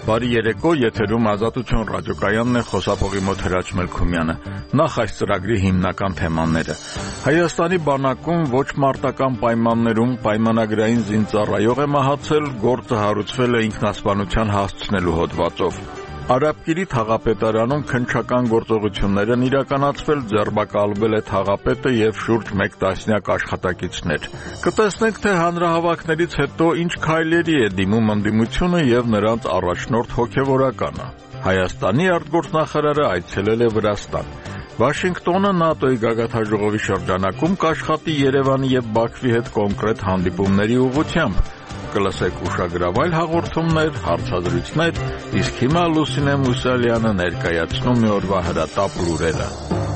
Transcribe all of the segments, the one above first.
Բարի երեկո, եթերում Ազատություն ռադիոկայանն է, խոսափողի մոտ Հրաչ Մելքումյանը։ Նախ այս ծրագրի հիմնական թեմաները։ Հայաստանի բանակում ոչ մարտական պայմաններում պայմանագրային զինծառայող է մահացել, գործը հարուցվել է ինքնասպանության հասցնելու հոդվածով։ Արաբկիրի թաղապետարանում քննչական գործողություններ են իրականացվել, ձերբակալվել է թաղապետը եւ շուրջ 1 տասնյակ աշխատակիցներ։ Կտեսնենք, թե հանրահավաքներից հետո ինչ քայլերի է դիմում ընդդիմությունը եւ նրանց առաջնորդ հոգեվորականը։ Հայաստանի արտգործնախարարը այցելել է Վրաստան։ Վաշինգտոնը ՆԱՏՕ-ի գագաթնաժողովի շրջանակում կաշխատի Երևանի եւ Բաքվի հետ կոնկրետ հանդիպումների ուղղությամբ։ Կլսեք ուշագրավայր հաղորդումներ, հարցազրույցներ, իսկ հիմա Լուսինե Մուսալյանը ներկայացնում է օրվա հրատապ լուրերը։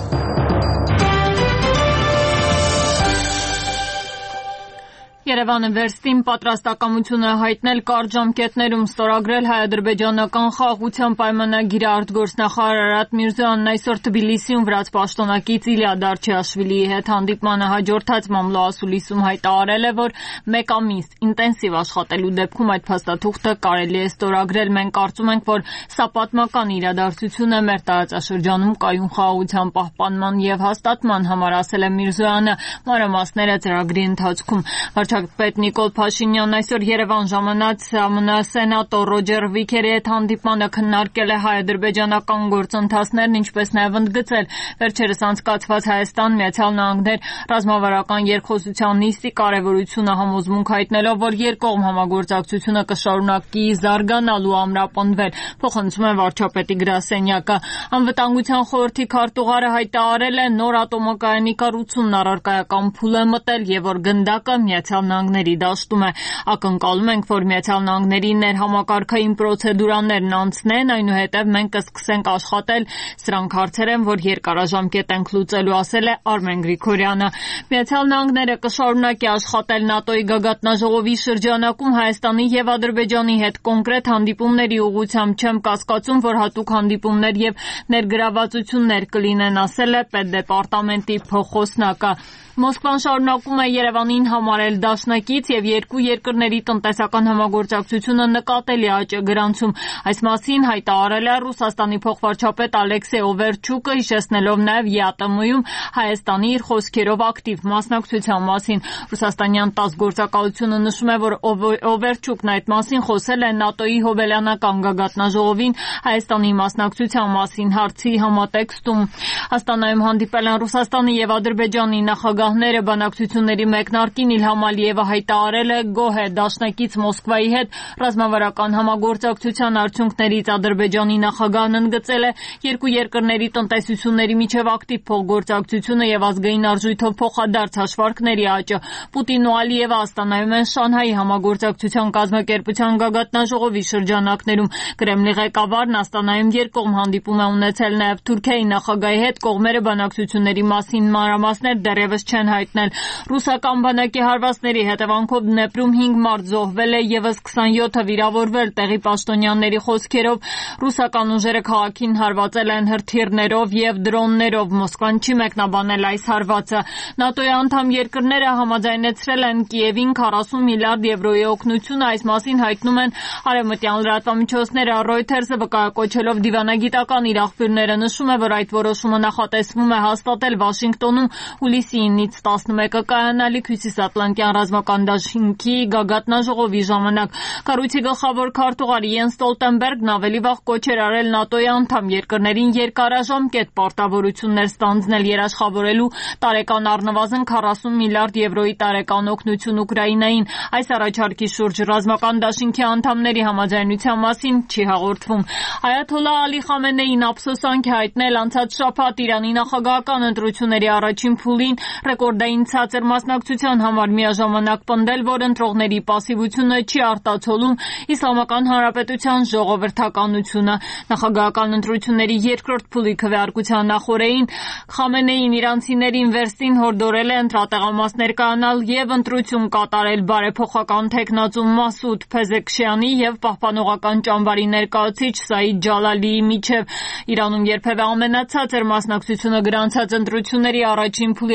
Երևանը վերստին պատրաստակամություն է հայտնել կարճ ժամկետներում ստորագրել հայ-ադրբեջանական խաղաղության պայմանագիրը։ Արտգործնախարար Արարատ Միրզոյանն այսօր Թբիլիսիում վրաց պաշտոնակից Իլիա Դարչիաշվիլիի հետ հանդիպմանը հաջորդած մամլոասուլիսում հայտարարել է, որ 1 ամիս ինտենսիվ աշխատելու դեպքում այդ փաստաթուղթը կարելի է ստորագրել։ Մենք կարծում ենք, որ սա պատմական իրադարձություն է մեր տարածաշրջանում կայուն խաղաղության պահպանման եւ հաստատման համար, ասել է Միրզոյանը մանրամասները ծրագրի ընթացքում։ Վարչապետ Նիկոլ Փաշինյանն այսօր Երևան ժամանած ԱՄՆ սենատոր Ռոջեր Վիկերի հետ հանդիպմանը քննարկել է հայ-ադրբեջանական գործընթացներն, ինչպես նաև ընդգծել վերջերս անցկացված Հայաստան-Միացյալ Նահանգներ ռազմավարական երկխոսության նիստի կարևորությունը, համոզմունք հայտնելով, որ երկկողմ համագործակցությունը կշարունակի զարգանալ ու ամրապնդվել, փոխանցում է վարչապետի գրասենյակը։ Անվտանգության խորհրդի քարտուղարը հայտարարել է, նոր ատոմակայանի կառուցումն առարկայական փուլ է մտել եւ որ գնդակը Միացյալ Նահանգների դաշտում է։ Ակնկալում ենք, որ Միացյալ Նահանգների ներհամակարգային պրոցեդուրաներն անցնեն, այնուհետև մենք կսկսենք աշխատել։ Սրանք հարցեր են, որ երկարաժամկետ ենք լուծելու, ասել է Արմեն Գրիգորյանը։ Միացյալ Նահանգները կշարունակի աշխատել ՆԱՏՕ-ի գագաթնաժողովի շրջանակում Հայաստանի եւ Ադրբեջանի հետ կոնկրետ հանդիպումների ուղղությամբ։ Չեմ կասկածում, որ հատուկ հանդիպումներ եւ ներգրավվածություններ կլինեն, ասել է պետդեպարտամենտի փոխոսնակը։ Մոսկվան շարունակում է Երևանին համարել դաշնակից եւ երկու երկրների տնտեսական համագործակցությունը նկատելի աճ է գրանցում։ Այս մասին հայտարարել է Ռուսաստանի փոխվարչապետ Ալեքսեյ Օվերչուկը, հիշեցնելով նաեւ ԵԱՏՄ-ում Հայաստանի իր խոսքերով ակտիվ մասնակցության մասին։ Ռուսաստանյան ՏԱՍՍ գործակալությունը նշում է, որ Օվերչուկն այդ մասին խոսել է ՆԱՏՕ-ի հոբելյանական գագաթնաժողովին Հայաստանի մասնակցության մասին հարցի համատեքստում։ Աստանայում հանդիպել են Ռուսաստանի եւ Ադրբեջանի նախագահները։ Բանակցությունների մեկնարկին Իլհամ Ալիևը հայտարարել է գոհ է դաշնակից Մոսկվայի հետ ռազմավարական համագործակցության արդյունքներից։ Ադրբեջանի նախագահն ընդգծել է երկու երկրների տնտեսությունների միջև ակտիվ փոխգործակցությունը եւ ազգային արժույթով փոխադարձ հաշվարկների աճը։ Պուտինն ու Ալիևը Աստանայում են Շանհայի համագործակցության կազմակերպության գագաթնաժողովի շրջանակներում։ Կրեմլի ղեկավարն Աստանայում երկկողմ հանդիպում է ունեցել նաեւ Թուրքիայի նախագահի հետ։ Կողմերը բանակցությունների մասին մանրամասներ դեռևս չեն հայտնել։ Ռուսական բանակի հարվածների հետևանքով Դնեպրում 5 մարդ զոհվել է, եւս 27-ը վիրավորվել։ Տեղի պաշտոնյաների խոսքերով ռուսական ուժերը քաղաքին հարվածել են հրթիռներով եւ դրոններով։ Մոսկվան չի մեկնաբանել այս հարվածը։ ՆԱՏՕ-ի անդամ երկրները համաձայնեցրել են Կիևին 40 միլիարդ եվրոյի օգնությունը։ Այս մասին հայտնում են արևմտյան լրատվամիջոցները։ Reuters-ը վկայակոչելով դիվանագիտական իր աղբյուրները նշում է, որ այդ որոշումը նախատեսվում է հաստատել Վաշինգտոնում հուլիսի 9-ից 11-ը կայանալիք Հյուսիսատլանտյան ռազմական դաշինքի գագաթնաժողովի ժամանակ։ Կառույցի գլխավոր քարտուղար Յենս Ստոլտենբերգն ավելի վաղ կոչեր արել ՆԱՏՕ-ի անդամ երկրներին երկարաժամկետ պարտավորություններ ստանձնել երաշխավորելու տարեկան առնվազն 40 միլիարդ եվրոյի տարեկան օգնություն Ուկրաինային։ Այս առաջարկի շուրջ ռազմական դաշինքի անդամների համաձայնության մասին չի հաղորդվում։ Այաթոլլահ Ալի Խամենեին ափսոսանք է հայտնել անցած շաբաթ Իրանի նախագահական ընտրությունների առաջին փուլին ռեկորդային ցածր մասնակցության համար միաժամանակ պնդել, որ ընտրողների պասիվությունը չի արտացոլում Իսլամական Հանրապետության ժողովրդականությունը։ Նախագահական ընտրությունների երկրորդ փուլի քվեարկության նախօրեին Խամենեին իրանցիներին վերստին հորդորել է ընտրատեղամասներ կայանալ եւ ընտրություն կատարել։ Բարեփոխական թեկնածու Մասուդ Փեզեքշյանի եւ պահպանողական ճամբարի ներկայացուցիչ Սաիդ Ջալալիի միջև Իրանում երբևէ ամենացածր մասնակցությունը գրանցած ընտրությունների առաջին փուլի արդյունքները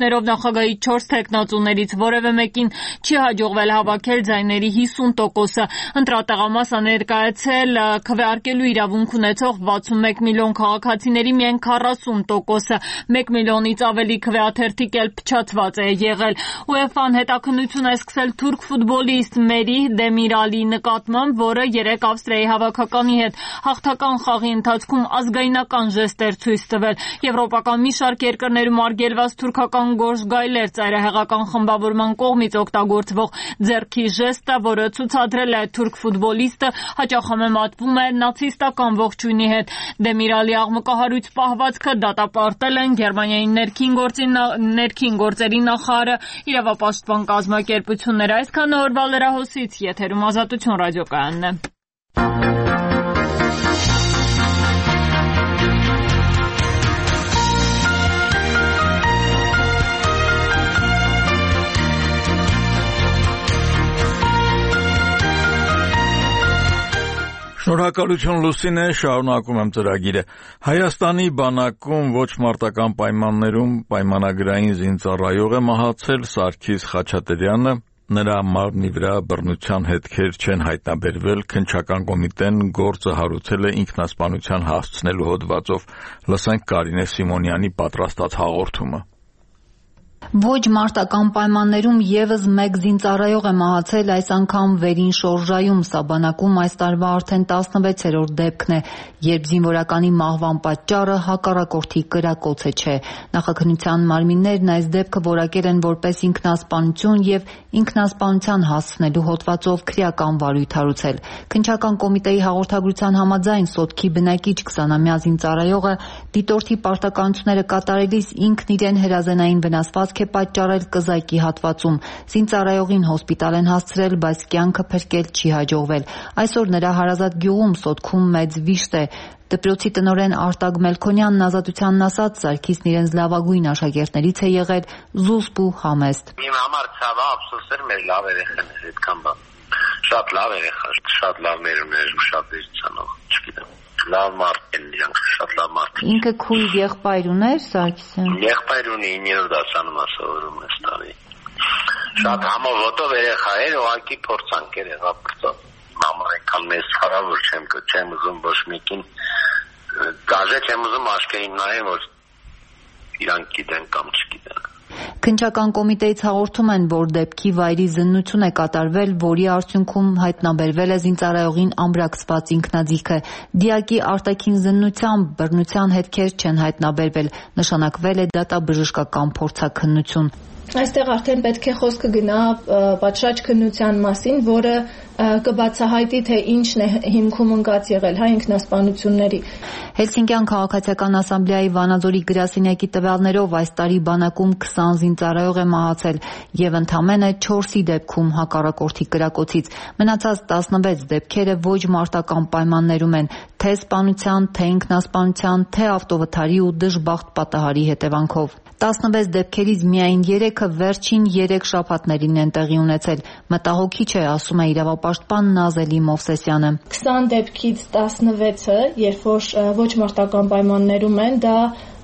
ցուցանիշներով նախագահի 4 թեկնածուներից որևէ մեկին չի հաջողվել հավաքել ձայների 50%-ը։ Ընտրատեղամասը ներկայացել քվեարկելու իրավունք ունեցող 61 միլիոն քաղաքացիների միայն 40%-ը, 1 միլիոնից ավելի քվեաթերթիկ էլ փչացված է եղել։ UEFA-ն հետաքննություն է սկսել թուրք ֆուտբոլիստ Մերի Դեմիրալի նկատմամբ, որը երեկ Ավստրիայի հավաքականի հետ հաղթական խաղի ընթացքում ազգայնական ժեստեր ցույց տվել։ Եվրոպական մի շարք երկրներում արգելված թուրքական գործ գայլեր ծայրահեղական խմբավորման կողմից օգտագործվող ձեռքի ժեստը, որը ցուցադրել է թուրք ֆուտբոլիստը, հաճախ համեմատվում է նացիստական ողջույնի հետ։ Դեմիրալի աղմկահարույց պահվածքը դատապարտել են Գերմանիայի ներքին գործերի նախարարը, իրավապաշտպան կազմակերպությունները։ Այսքանը օրվա լրահոսից, եթերում Ազատություն ռադիոկայանն է։ Շնորհակալություն Լուսինե, շարունակում եմ ծրագիրը։ Հայաստանի բանակում ոչ մարտական պայմաններում պայմանագրային զինծառայող է մահացել Սարգիս Խաչատրյանը, նրա մարմնի վրա բռնության հետքեր չեն հայտնաբերվել, քննչական կոմիտեն գործը հարուցել է ինքնասպանության հասցնելու հոդվածով։ Լսենք Կարինե Սիմոնյանի պատրաստած հաղորդումը։ Ոչ մարտական պայմաններում եւս մեկ զինծառայող է մահացել, այս անգամ վերին շորժայում, սա բանակում այս տարվա արդեն 16-րդ դեպքն է, երբ զինվորականի մահվան պատճառը հակառակորդի կրակոցը չէ։ Նախաքննության մարմիններն այս դեպքը որակել են որպես ինքնասպանություն եւ ինքնասպանության հասցնելու հոդվածով քրեական վարույթ հարուցել։ Քննչական կոմիտեի հաղորդագրության համաձայն Սոտքի բնակիչ 20-ամյա զինծառայողը դիտորդի պարտականությունները կատարելիս ինքն իրեն հրազենային վնասվածք է պատճառել կզակի հատվածում։ Զինծառայողին հոսպիտալ են հասցրել, բայց կյանքը փրկել չի հաջողվել։ Այսօր նրա հարազատ գյուղում Սոտքում մեծ վիշտ է։ Դպրոցի տնօրեն Արտակ Մելքոնյանն Ազատությանն ասաց, Սարգիսն իրենց լավագույն աշակերտներից է եղել, զուսպ ու համեստ։ Իմ համար ցավը ափսոս էր, մեր լավ երեխաներ այդքան բան։ Շատ լավ երեխա, շատ լավ մեր ուներ, շատ վերցանող, չգիտեմ։ Լավ մարդ են իրանք, շատ լավ մարդ։ Ինքը քույր եղբայր ուներ Սարգիսը։ Եղբայր ունի 9-րդ դասանում է սովորում այս տարի։ Շատ համովոտով երեխա էր, ուղղակի փորձանքեր եղավ։ Մամա այնքան մեծ խարավ որ չեմ ուզում ոչ մեկին գաժե չեմ ուզում աշկերին նայեմ, որ իրանք գիտեն կամ չգիտեն։ Քննչական կոմիտեից հաղորդում են, որ դեպքի վայրի զննություն է կատարվել, որի արդյունքում հայտնաբերվել է զինծառայողին ամրացված ինքնաձիգը։ Դիակի արտաքին զննությամբ բռնության հետքեր չեն հայտնաբերվել, նշանակվել է դատաբժշկական փորձաքննություն։ Այստեղ արդեն պետք է խոսքը գնա պատշաճ քննության մասին, որը կբացահայտի, թե ինչն է հիմքում ընկած եղել ինքնասպանությունների։ Հելսինկյան քաղաքացիական ասամբլեայի Վանաձորի գրասենյակի տվյալներով այս տարի բանակում 20 զինծառայող է մահացել եւ ընդամենը 4-ի դեպքում հակառակորդի կրակոցից։ Մնացած 16 դեպքերը ոչ մարտական պայմաններում են, թե սպանության, թե ինքնասպանության, թե ավտովթարի ու դժբախտ պատահարի հետևանքով։ 16 դեպքերից միայն 3-ը վերջին 3 շաբաթներին են տեղի ունեցել։ Մտահոգիչ է, ասում է իրավապաշտպան Նազելի Մովսեսյանը։ 20 դեպքից 16-ը, երբ որ ոչ մարտական պայմաններում են, դա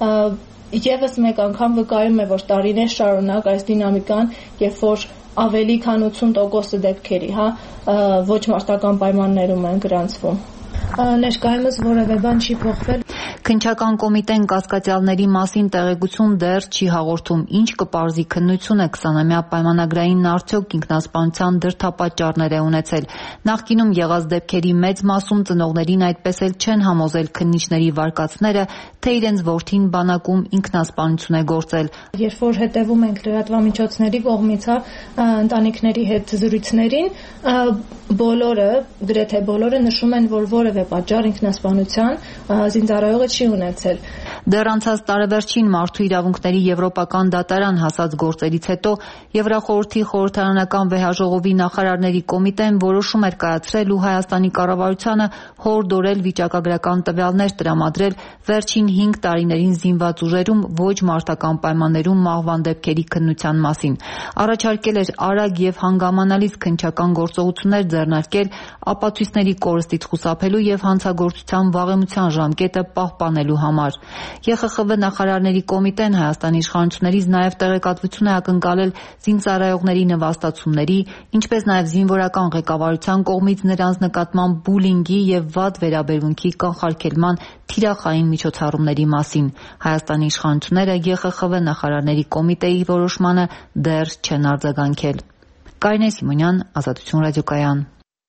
եւս մեկ անգամ վկայում է, որ տարիներ շարունակ այս դինամիկան, երբ որ ավելի քան 80% դեպքերի, ոչ մարտական պայմաններում են գրանցվում։ Ներկայումս որևէ բան չի փոխվել։ Քննչական կոմիտեն կասկածյալների մասին տեղեկություն դեռ չի հաղորդում, ինչ կպարզի քննությունը 20-ամյա պայմանագրային արդյոք ինքնասպանության դրդապատճառներ է ունեցել։ Նախկինում եղած դեպքերի մեծ մասում ծնողներին այդպես էլ չեն համոզել քննիչների վարկածները, թե իրենց որդին բանակում ինքնասպանություն է գործել։ Երբ որ հետևում ենք լրատվամիջոցների կողմից ընտանիքների հետ զրույցներին, բոլորը, գրեթե բոլորը նշում են, որ որևէ պատճառ ինքնասպանության զինծառայողը չի ունեցել։ Դեռ անցած տարեվերջին Մարդու իրավունքների եվրոպական դատարան հասած գործերից հետո Եվրախորհրդի խորհրդարանական վեհաժողովի նախարարների կոմիտեն որոշում էր կայացրել ու Հայաստանի կառավարությանը հորդորել վիճակագրական տվյալներ տրամադրել վերջին 5 տարիներին զինված ուժերում ոչ մարտական պայմաններում մահվան դեպքերի քննության մասին։ Առաջարկել էր արագ եւ հանգամանալից քննչական գործողություններ ձեռնարկել ապացույցների կորստից խուսափելու եւ հանցագործության վաղեմության ժամկետը պահպանելու պահպանելու համար։ ԵԽԽՎ նախարարների կոմիտեն Հայաստանի իշխանություններից նաև տեղեկատվություն է ակնկալել զինծառայողների նվաստացումների, ինչպես նաև զինվորական ղեկավարության կողմից նրանց նկատմամբ բուլինգի եւ վատ վերաբերմունքի կանխարգելման թիրախային միջոցառումների մասին։ Հայաստանի իշխանությունները ԵԽԽՎ նախարարների կոմիտեի որոշմանը դեռ չեն արձագանքել։ Կարինե Սիմոնյան, Ազատություն ռադիոկայան։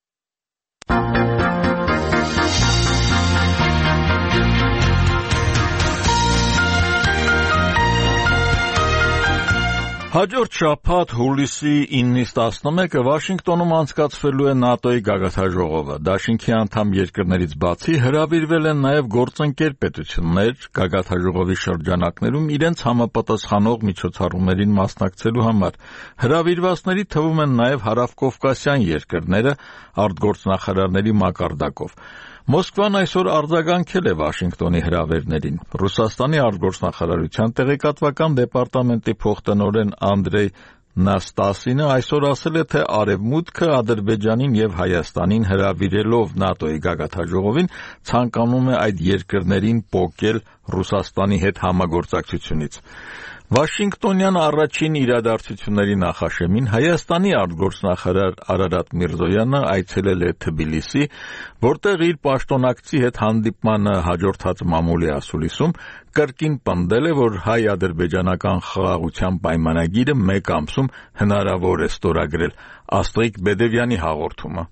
Հաջորդ շաբաթ հուլիսի 9-ից 11-ը Վաշինգտոնում անցկացվելու է ՆԱՏՕ-ի գագաթնաժողովը։ Դաշինքի անդամ երկրներից բացի հրավիրվել են նաև գործընկեր պետություններ գագաթնաժողովի շրջանակներում իրենց համապատասխանող միջոցառումներին մասնակցելու համար։ Հրավիրվածների թվում են նաև հարավկովկասյան երկրները արտգործնախարարների մակարդակով։ Մոսկվան այսօր արձագանքել է Վաշինգտոնի հրավերներին։ Ռուսաստանի արտգործնախարարության տեղեկատվական դեպարտամենտի փոխտնօրեն Անդրեյ Նաստասինը այսօր ասել է, թե Արևմուտքը Ադրբեջանին եւ Հայաստանին հրավիրելով ՆԱՏՕ-ի գագաթնաժողովին ցանկանում է այդ երկրներին պոկել Ռուսաստանի հետ համագործակցությունից։ Վաշինգտոնյան առաջին իրադարձությունների նախաշեմին Հայաստանի արտգործնախարար Արարատ Միրզոյանը այցելել է Թբիլիսի, որտեղ իր պաշտոնակցի հետ հանդիպմանը հաջորդած մամուլի ասուլիսում կրկին պնդել է, որ հայ-ադրբեջանական խաղաղության պայմանագիրը մեկ ամսում հնարավոր է ստորագրել։ Աստղիկ Բեդևյանի հաղորդումը։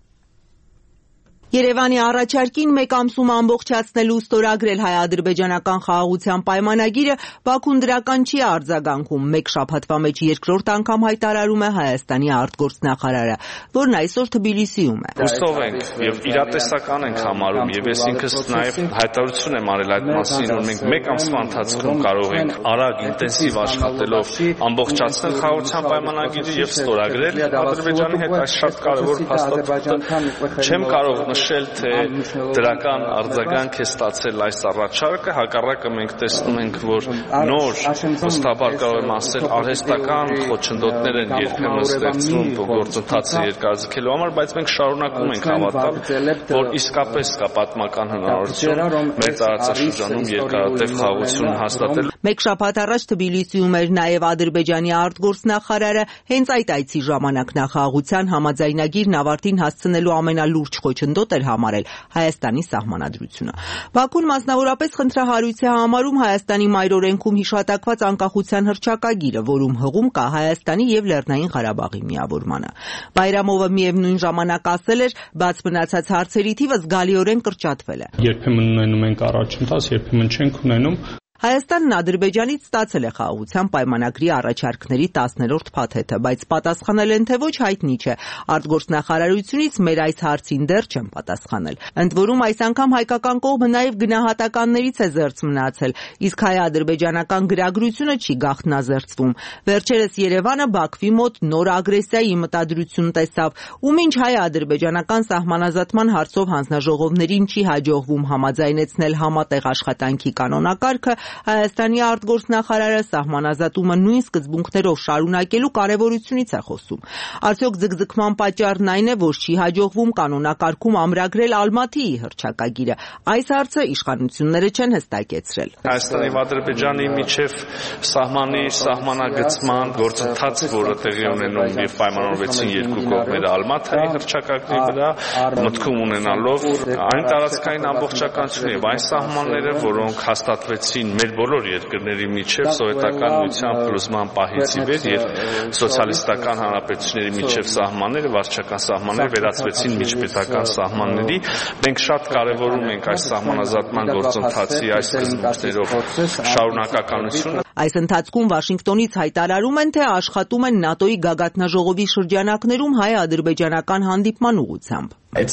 Երևանի առաջարկին մեկ ամսում ամբողջացնելու ստորագրել հայ-ադրբեջանական խաղաղության պայմանագիրը Բաքուն դրական չի արձագանքում։ Մեկ շաբաթվա մեջ երկրորդ անգամ հայտարարում է Հայաստանի արտգործնախարարը, որն այսօր Թբիլիսիում է։ Հուսով ենք եւ իրատեսական ենք համարում եւ ես ինքս նաեւ հայտարարություն եմ արել այդ մասին, որ մենք մեկ ամսվա ընթացքում կարող ենք արագ ինտենսիվ աշխատելով ամբողջացնել խաղաղության պայմանագիրը եւ ստորագրել Ադրբեջանի հետ այս շատ կարեւոր փաստաթուղթը։ Չեմ կարող նշել, թե դրական արձագանք է ստացել այս առաջարկը, հակառակը մենք տեսնում ենք, որ նոր վստահաբար կարող եմ ասել արհեստական խոչընդոտներ են երբեմն ստեղծվում գործընթացը երկարաձգելու համար, բայց մենք շարունակում ենք հավատալ, որ իսկապես կա պատմական հնարավորություն մեր տարածաշրջանում երկարատև խաղաղություն հաստատել։ Մեկ շաբաթ առաջ Թբիլիսիում էր նաև Ադրբեջանի արտգործնախարարը, հենց այդ այցի ժամանակ նա խաղաղության համաձայնագիրն ավարտին հասցնելու ամենալուրջ խոչընդոտ էր համարել Հայաստանի սահմանադրությունը։ Բաքուն մասնավորապես խնդրահարույց է համարում Հայաստանի մայրօրենքում հիշատակված անկախության հռչակագիրը, որում հղում կա Հայաստանի եւ Լեռնային Ղարաբաղի միավորմանը։ Բայրամովը միևնույն ժամանակ ասել էր, բաց մնացած հարցերի թիվը զգալիորեն կրճատվել է։ Երբեմն ունենում ենք առաջընթաց, երբեմն չենք ունենում։ Հայաստանն Ադրբեջանից ստացել է խաղաղության պայմանագրի առաջարկների 10-րդ փաթեթը, բայց պատասխանել են թե ոչ հայտնի չէ։ Արտգործնախարարությունից մեր այս հարցին դեռ չեն պատասխանել։ Ընդ որում այս անգամ հայկական կողմը նաև գնահատականներից է զերծ մնացել, իսկ հայ-ադրբեջանական գրագրությունը չի գաղտնազերծվում։ Վերջերս Երևանը Բաքվի մոտ նոր ագրեսիայի մտադրություն տեսավ, ում ինչ հայ-ադրբեջանական սահմանազատման հարցով հանձնաժողովներին չի հաջողվում համաձայնեցնել համատեղ աշխատանքի կանոնակարգը, Հայաստանի արտգործնախարարը սահմանազատումը նույն սկզբունքներով շարունակելու կարևորությունից է խոսում։ Արդյոք ձգձգման պատճառն այն է, որ չի հաջողվում կանոնակարգում ամրագրել Ալմաթիի հռչակագիրը։ Այս հարցը իշխանությունները չեն հստակեցրել։ Հայաստանի եւ Ադրբեջանի միջև սահմանի սահմանագծման գործընթաց, որը տեղի ունենում եւ պայմանավորվեցին երկու կողմերը Ալմաթիի հռչակագրի վրա, մտքում ունենալով այն տարածքային ամբողջականությունը եւ այն սահմանները, որոնք հաստատվեցին մեր բոլոր երկրների միջև սովետական միության փլուզման պահից ի վեր եւ սոցիալիստական հանրապետությունների միջև սահմանները, վարչական սահմանները վերածվեցին միջպետական սահմանների։ Մենք շատ կարևորում ենք այս սահմանազատման գործընթացի այս սկզբունքներով շարունակականությունը։ Այս ընթացքում Վաշինգտոնից հայտարարում են, թե աշխատում են ՆԱՏՕ-ի գագաթնաժողովի շրջանակներում հայ-ադրբեջանական հանդիպման ուղղությամբ։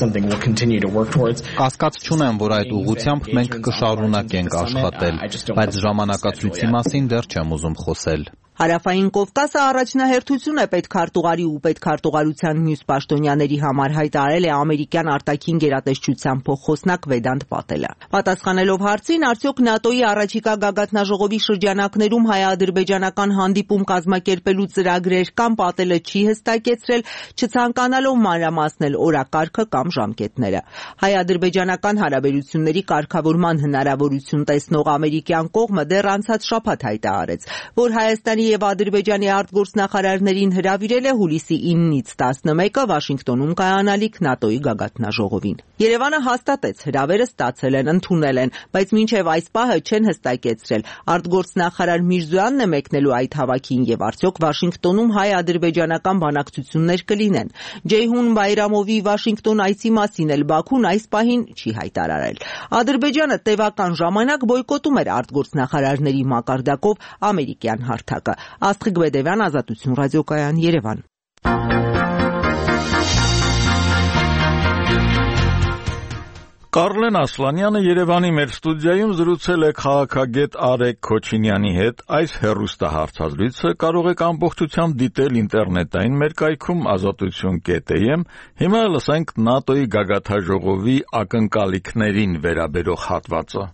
Կասկած չունեմ, որ այդ ուղղությամբ մենք կշարունակենք աշխատել, բայց ժամանակացույցի մասին դեռ չեմ ուզում խոսել։ Հարավային Կովկասը առաջնահերթություն է պետքարտուղարի ու պետքարտուղարության մյուս պաշտոնյաների համար, հայտարարել է ամերիկյան արտաքին գերատեսչության փոխխոսնակ Վեդանտ Պատելը։ Պատասխանելով հարցին, արդյոք ՆԱՏՕ-ի առաջիկա գագաթնաժողովի շրջանակներում հայ-ադրբեջանական հանդիպում կազմակերպելու ծրագրեր կան, Պատելը չի հստակեցրել, չցանկանալով մանրամասնել օրակարգը կամ ժամկետները։ Հայ-ադրբեջանական հարաբերությունների կարգավորման հնարավորություն տեսնող ամերիկյան կողմը դեռ անցած շաբաթ հայտարարեց, որ Հայաստանի եւ Ադրբեջանի արտգործնախարարներին հրավիրել է հուլիսի 9-ից 11-ը Վաշինգտոնում կայանալիք ՆԱՏՕ-ի գագաթնաժողովին։ Երևանը հաստատեց, հրավերը ստացել են, ընդունել են, բայց մինչև այս պահը չեն հստակեցրել արտգործնախարար Միրզոյանն է մեկնելու այդ հավաքին եւ արդյոք Վաշինգտոնում հայ-ադրբեջանական բանակցություններ կլինեն։ Ջեյհուն Բայրամովի Վաշինգտոն այցի մասին էլ Բաքուն այս պահին չի հայտարարել։ Ադրբեջանը տևական ժամանակ բոյկոտում էր արտգործնախարարների մակարդակով ամերիկյան հարթակը։ Աստղիկ Բեդևյան, Ազատություն ռադիոկայան, Երևան։ Կարլեն Ասլանյանը Երևանի մեր ստուդիայում զրուցել է քաղաքագետ Արեգ Քոչինյանի հետ։ Այս հեռուստահարցազրույցը կարող եք ամբողջությամբ դիտել ինտերնետային մեր կայքում azatutun.am։ Հիմա լսենք ՆԱՏՕ-ի գագաթնաժողովի ակնկալիքներին վերաբերող հատվածը։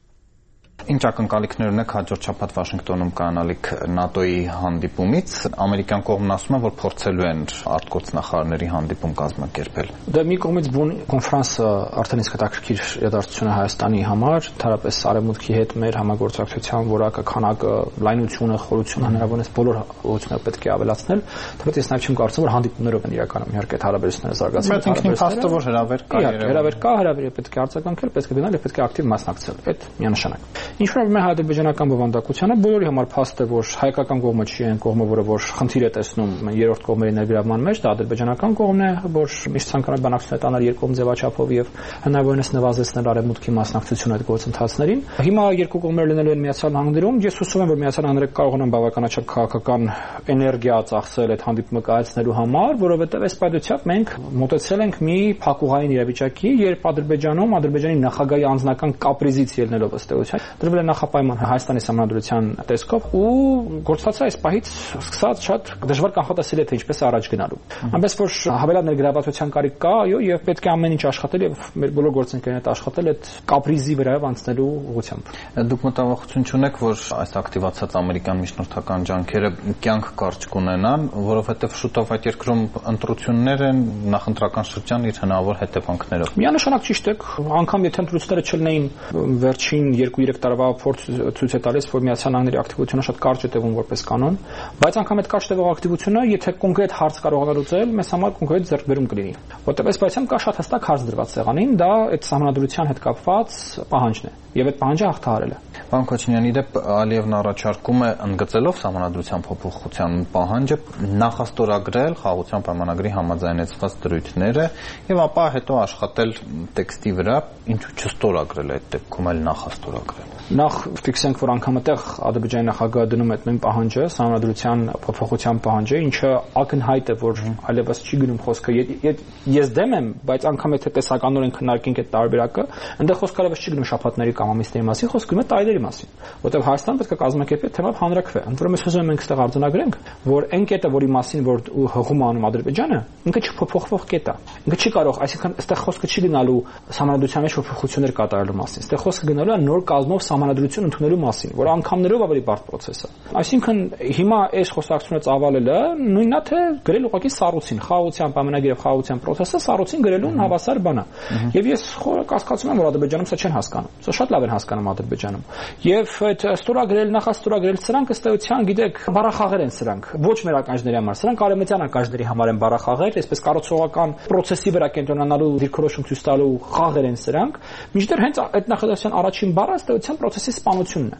Ինչ ակնկալիքներ ունեք հաջորդ շաբաթ Վաշինգտոնում կանալիք ՆԱՏՕ-ի հանդիպումից։ Ամերիկյան կողմն ասում է, որ փորձելու են արտգործնախարարների հանդիպում կազմակերպել։ Դա մի կողմից բուն կոնֆերանսը արդեն իսկ հետաքրքիր իրադարձություն է Հայաստանի համար, թարապես Արևմուտքի հետ մեր համագործակցության որակը, քանակը, լայնությունը, խորությունը հնարավորինս բոլոր ուղղությունները պետք է ավելացնել, թեպետ ես նաև չեմ կարծում, որ հանդիպումներով են իրականում իհարկե հարաբերությունները զարգացնել։ Բայց ինքնին փաստը որ հրավեր կա, հրավերը պետք է արձագանքել, պետք է գնալ եւ պետք է ակտիվ մասնակցել։ Այդ միանշանակ։ Ինչ որ մեր հայ-ադրբեջանական բովանդակությանը բոլորի համար փաստ է, որ հայկական կողմը չի այն կողմը, որ խնդիր է տեսնում երրորդ կողմերի ներգրավման մեջ, դա ադրբեջանական կողմն է, որ միշտ ցանկանում է բանակցություններ տանել երկկողմ ձևաչափով եւ հնարավորինս նվազեցնել արևմուտքի մասնակցությունը այդ գործընթացներին։ Հիմա երկու կողմերը լինելու են Միացյալ Նահանգներում, ես հուսում եմ, որ Միացյալ Նահանգները կարող են բավականաչափ քաղաքական էներգիա ծախսել այդ հանդիպումը կայացնելու համար, որովհետեւ այս պայմանությամբ մենք մոտեցել ենք մի փակուղային իրավիճակի, երբ Ադրբեջանում Ադրբեջանի նախագահի անձնական կապրիզից ելնելով ըստ էության դրվել է նախապայման Հայաստանի Սահմանադրության տեսքով ու գործածը այս պահից սկսած շատ դժվար կանխատեսել է թե ինչպես է առաջ գնալու։ Այնպես որ հավելյալ ներգրավվածության կարիք կա, այո, եւ պետք է ամեն ինչ աշխատել եւ մեր բոլոր գործընկերներն հետ աշխատել այդ կապրիզի վրայով անցնելու ուղղությամբ։ Դուք մտավախություն չունեք, որ այս ակտիվացած ամերիկյան միջնորդական ջանքերը կյանք կարճ կունենան, որովհետեւ շուտով այդ երկրում ընտրություններ են, նախընտրական շրջան իր հնարավոր հետևանքներով։ Միանշանակ ճիշտ եք, անգամ եթե ընտրությունները չլինեին վերջին 2-3 տարվա փորձ ցույց է տալիս, որ Միացյալ Նահանգների ակտիվությունը շատ կարճ է տևում որպես կանոն, բայց անգամ այդ կարճ տևող ակտիվությունը, եթե կոնկրետ հարց կարող լուծել, մեզ համար կոնկրետ ձեռքբերում կլինի։ Որտեղ այս պայմաններում կա շատ հստակ հարց դրված սեղանին, դա այդ սահմանադրության հետ կապված պահանջն է, եւ այդ պահանջը հաղթահարել է։ Պարոն Քոչինյան, իդեպ Ալիևն առաջարկում է ընդգծելով սահմանադրության փոփոխության պահանջը նախաստորագրել խաղաղության պայմանագրի համաձայնեցված դրույթները եւ ապա հետո աշխատել տեքստի վրա, ինչու չստորագրել այդ դեպքում այլ նախաստորագրել։ Նախ ֆիքսենք, որ անգամ այդտեղ Ադրբեջանի նախագահը դնում է այդ նույն պահանջը, սահմանադրության փոփոխության պահանջը, ինչը ակնհայտ է, որ այլևս չի գնում խոսքը։ Ես դեմ եմ, բայց անգամ եթե տեսականորեն քննարկենք այդ տարբերակը, այնտեղ խոսքը այլևս չի գնում շաբաթների կամ ամիսների մասին, խոսքը գնում է տարիների մասին, որտեղ Հայաստանը պետք է կազմակերպի թեմայով հանրաքվե։ Ընդ որում ես ուզում եմ մենք այստեղ արձանագրենք, որ այն կետը, որի մասին որ հղում անում Ադրբեջանը, ինքը չփոփոխվող կետ է։ Ինքը չի կարող, այսինքն այստեղ խոսքը չի գնալու սահմանադրության մեջ փոփոխություններ կատարելու մասին։ Այստեղ խոսքը գնալու է նոր կազմով սահմանադրություն ընդունելու մասին, որ անգամներով ավելի բարդ process է։ Այսինքն հիմա այս խոսակցությունը ծավալելը նույնն է թե գրել ուղղակի սառուցին, խաղաղության պայմանագիրը, խաղաղության process-ը սառուցին գրելուն հավասար բան է։ Եվ ես կասկածում եմ, որ Ադրբեջանում սա չեն հասկանում։ Սա շատ լավ են հասկանում Ադրբեջանում։ Եվ այդ ստորագրել, նախաստորագրել սրանք ըստ էության, գիտեք, բառախաղեր են սրանք։ Ոչ մեր ականջների համար, սրանք արևմտյան ականջների համար են բառախաղեր, այսպես կառուցողական process-ի վրա կենտրոնանալու դիրքորոշում ցույց տալու խաղեր են սրանք։ Մինչդեռ հենց այդ նախադասության առաջին բառը ըստ էության process-ի սպանությունն է։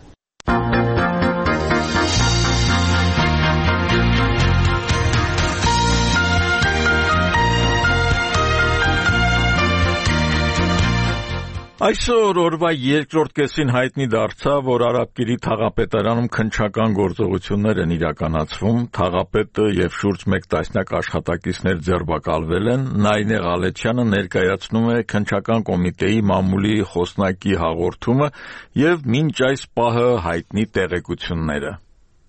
Այսօր օրվա երկրորդ կեսին հայտնի դարձավ, որ Արաբկիրի թաղապետարանում քննչական գործողություններ են իրականացվում, թաղապետը եւ շուրջ 1 տասնյակ աշխատակիցներ ձերբակալվել են, Նայինե Ղալեչյանը ներկայացնում է քննչական կոմիտեի մամուլի խոսնակի հաղորդումը եւ մինչ այս պահը հայտնի տեղեկությունները։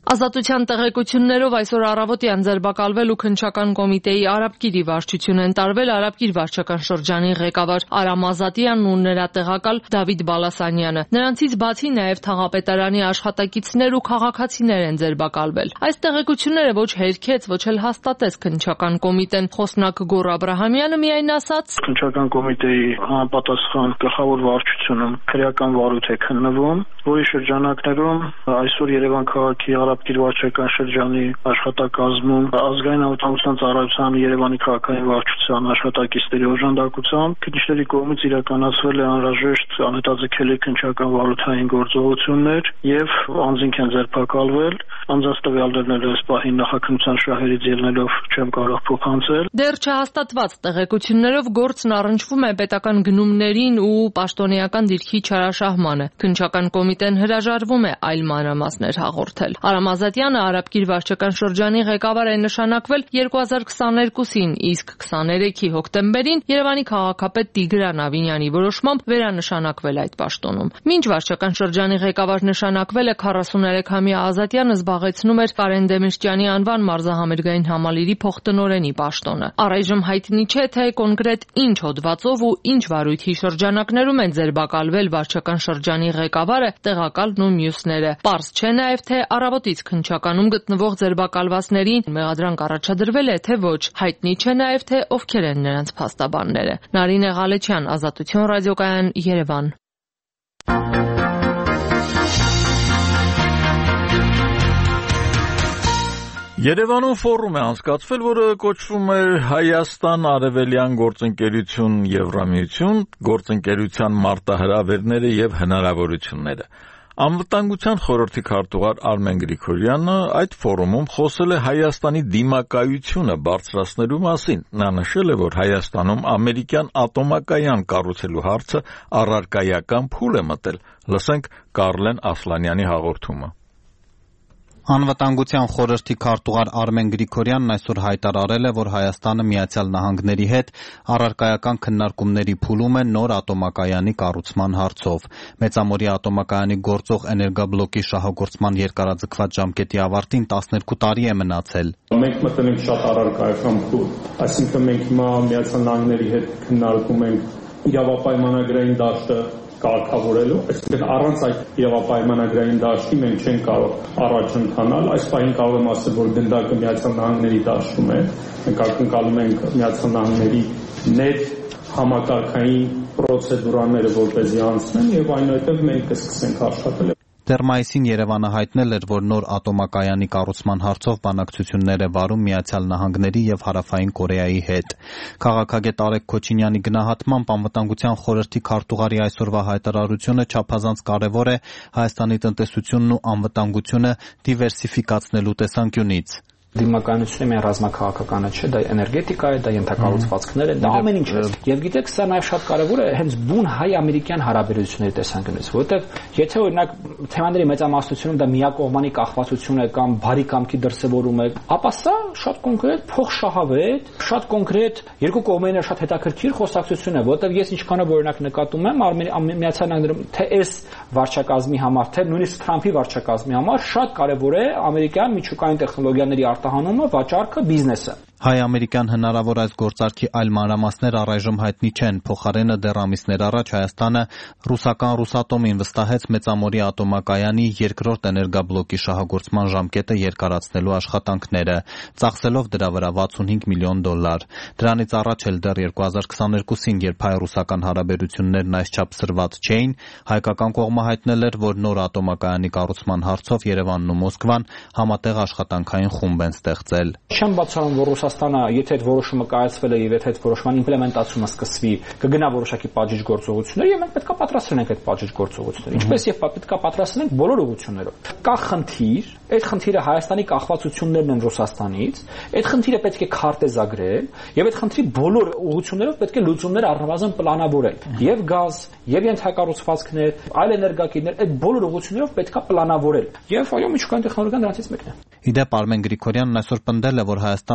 Ազատության տեղեկություններով այսօր առավոտյան ձերբակալվել ու քննչական կոմիտեի Արաբկիրի վարչություն են տարվել Արաբկիր վարչական շրջանի ղեկավար Արամ Ազատյանն ու նրա տեղակալ Դավիթ Բալասանյանը։ Նրանցից բացի նաև թաղապետարանի աշխատակիցներ ու քաղաքացիներ են ձերբակալվել։ Այս տեղեկությունները ոչ հերքեց, ոչ էլ հաստատեց քննչական կոմիտեն։ Խոսնակ Գոռ Աբրահամյանը միայն ասաց. Քննչական կոմիտեի համապատասխան գլխավոր վարչությունում քրեական վարույթ է քննվում, որի շրջանակներում այսօր Երևան քաղաքի Արաբկիր վարչական շրջանի աշխատակազմում ազգային անվտանգության ծառայության Երևանի քաղաքային վարչության աշխատակիցների օժանդակությամբ քննիչների կողմից իրականացվել է անհրաժեշտ անհետաձգելի քննչական վարույթային գործողություններ եւ անձինք են ձերբակալվել, անձանց տվյալներն այս պահին նախաքննության շահերից ելնելով չեմ կարող փոխանցել։ Դեռ չհաստատված տեղեկություններով գործն առնչվում է պետական գնումներին ու պաշտոնեական դիրքի չարաշահմանը։ Քննչական կոմիտեն հրաժարվում է այլ մանրամասներ հաղորդել։ Արամ Ազատյանը Արաբկիր վարչական շրջանի ղեկավար է նշանակվել 2022-ին, իսկ 23-ի հոկտեմբերին Երևանի քաղաքապետ Տիգրան Ավինյանի որոշմամբ վերանշանակվել այդ պաշտոնում։ Մինչ վարչական շրջանի ղեկավար նշանակվել է 43-ամյա Ազատյանը զբաղեցնում էր Կարեն Դեմիրճյանի անվան մարզահամերգային համալիրի փոխտնօրենի պաշտոնը։ Առայժմ հայտնի չէ, թե կոնկրետ ինչ հոդվածով ու ինչ վարույթի շրջանակներում են ձերբակալվել վարչական շրջանի ղեկավարը, տեղակալն ու մյուսները։ Պարզ չէ նաև, թե առավոտից քննչականում գտնվող ձերբակալվածներին մեղադրանք առաջադրվել է, թե ոչ։ Հայտնի չէ նաև, թե ովքեր են նրանց փաստաբանները։ Նարինե Ղալեչյան, Ազատություն ռադիոկայան, Երևան։ Երևանում ֆորում է անցկացվել, որը կոչվում է Հայաստան Արևելյան գործընկերություն Եվրամիություն, գործընկերության մարտահրավերները եւ հնարավորությունները։ Անվտանգության խորհրդի քարտուղար Արմեն Գրիգորյանը այդ ֆորումում խոսել է Հայաստանի դիմակայությունը բարձրացնելու մասին։ Նա նշել է, որ Հայաստանում ամերիկյան ատոմակայան կառուցելու հարցը առարկայական փուլ է մտել։ Լսենք Կարլեն Ասլանյանի հաղորդումը։ Անվտանգության խորհրդի քարտուղար Արմեն Գրիգորյանն այսօր հայտարարել է, որ Հայաստանը Միացյալ Նահանգների հետ առարկայական քննարկումների փուլում է նոր ատոմակայանի կառուցման հարցով։ Մեծամորի ատոմակայանի գործող էներգաբլոկի շահագործման երկարաձգված ժամկետի ավարտին 12 տարի է մնացել։ Մենք մտնում ենք շատ առարկայական փուլ, այսինքն մենք հիմա Միացյալ Նահանգների հետ քննարկում ենք իրավապայմանագրային դաշտը կարգավորելու, այսինքն առանց այդ իրավապայմանագրային դաշտի մենք չենք կարող առաջ ընթանալ։ Այս պահին կարող եմ ասել, որ գնդակը Միացյալ Նահանգների դաշտում է։ Մենք ակնկալում ենք Միացյալ Նահանգների նետ համակարգային պրոցեդուրաները որպեսզի անցնեն եւ այնուհետեւ մենք կսկսենք աշխատել։ Դեռ մայիսին Երևանը հայտնել էր, որ նոր ատոմակայանի կառուցման հարցով բանակցություններ է վարում Միացյալ Նահանգների եւ Հարավային Կորեայի հետ։ Քաղաքագետ Արեգ Քոչինյանի գնահատմամբ անվտանգության խորհրդի քարտուղարի այսօրվա հայտարարությունը չափազանց կարեւոր է Հայաստանի տնտեսությունն ու անվտանգությունը դիվերսիֆիկացնելու տեսանկյունից։ Դիմակայությունը միայն ռազմաքաղաքականը չէ, դա էներգետիկա է, դա ենթակառուցվածքներ է, դա ամեն ինչ է։ Եվ գիտեք, սա նաև շատ կարևոր է հենց բուն հայ-ամերիկյան հարաբերությունների տեսանկյունից, որովհետև եթե օրինակ թեմաների մեծամասնությունում դա միակողմանի կախվածություն է կամ բարի կամքի դրսևորում է, ապա սա շատ կոնկրետ փոխշահավետ, շատ կոնկրետ երկու կողմերին շատ հետաքրքիր խոսակցություն է, որովհետև ես ինչքանով օրինակ նկատում եմ Միացյալ Նահանգներում թե այս վարչակազմի համար, թե նույնիսկ Թրամփի վարչակազմի համար շատ կարևոր է ամերիկյան միջուկային տեխնոլոգիաների արտահանումը, վաճառքը, բիզնեսը։ Հայ-ամերիկյան հնարավոր այս գործարքի այլ մանրամասներ առայժմ հայտնի չեն։ Փոխարենը դեռ ամիսներ առաջ Հայաստանը ռուսական Ռուսատոմին վստահեց Մեծամորի ատոմակայանի երկրորդ էներգաբլոկի շահագործման ժամկետը երկարացնելու աշխատանքները, ծախսելով դրա վրա $65 միլիոն։ Դրանից առաջ էլ դեռ 2022-ին, երբ հայ-ռուսական հարաբերություններն այսչափ սրված չէին, հայկական կողմը հայտնել էր, որ նոր ատոմակայանի կառուցման հարցով Երևանն ու Մոսկվան համատեղ աշխատանքային խումբ են ստեղծել։ Չեմ բացառում, որ Ռուսաստանը, եթե այդ որոշումը կայացվել է եւ եթե այդ որոշման իմպլեմենտացումը սկսվի, կգնա որոշակի պատժիչ գործողություններ եւ մենք պետք է պատրաստվենք այդ պատժիչ գործողություններին։ Ինչպես եւ պետք է պատրաստվենք բոլոր ուղղություններով։ Կա խնդիր, այդ խնդիրը Հայաստանի կախվածություններն են Ռուսաստանից, այդ խնդիրը պետք է քարտեզագրել եւ այդ խնդրի բոլոր ուղղություններով պետք է լուծումներ առնվազն պլանավորել։ Եվ գազ, եւ ենթակառուցվածքներ, այլ էներգակիրներ, այդ բոլոր ուղղություններով պետք է պլանավորել։ Եվ այո, միջուկային տեխնոլոգիան դրանցից մեկն է։ Իդեպ Արմեն Գրիգորյանն այսօր պնդել է, որ Հայաստանն աշխատում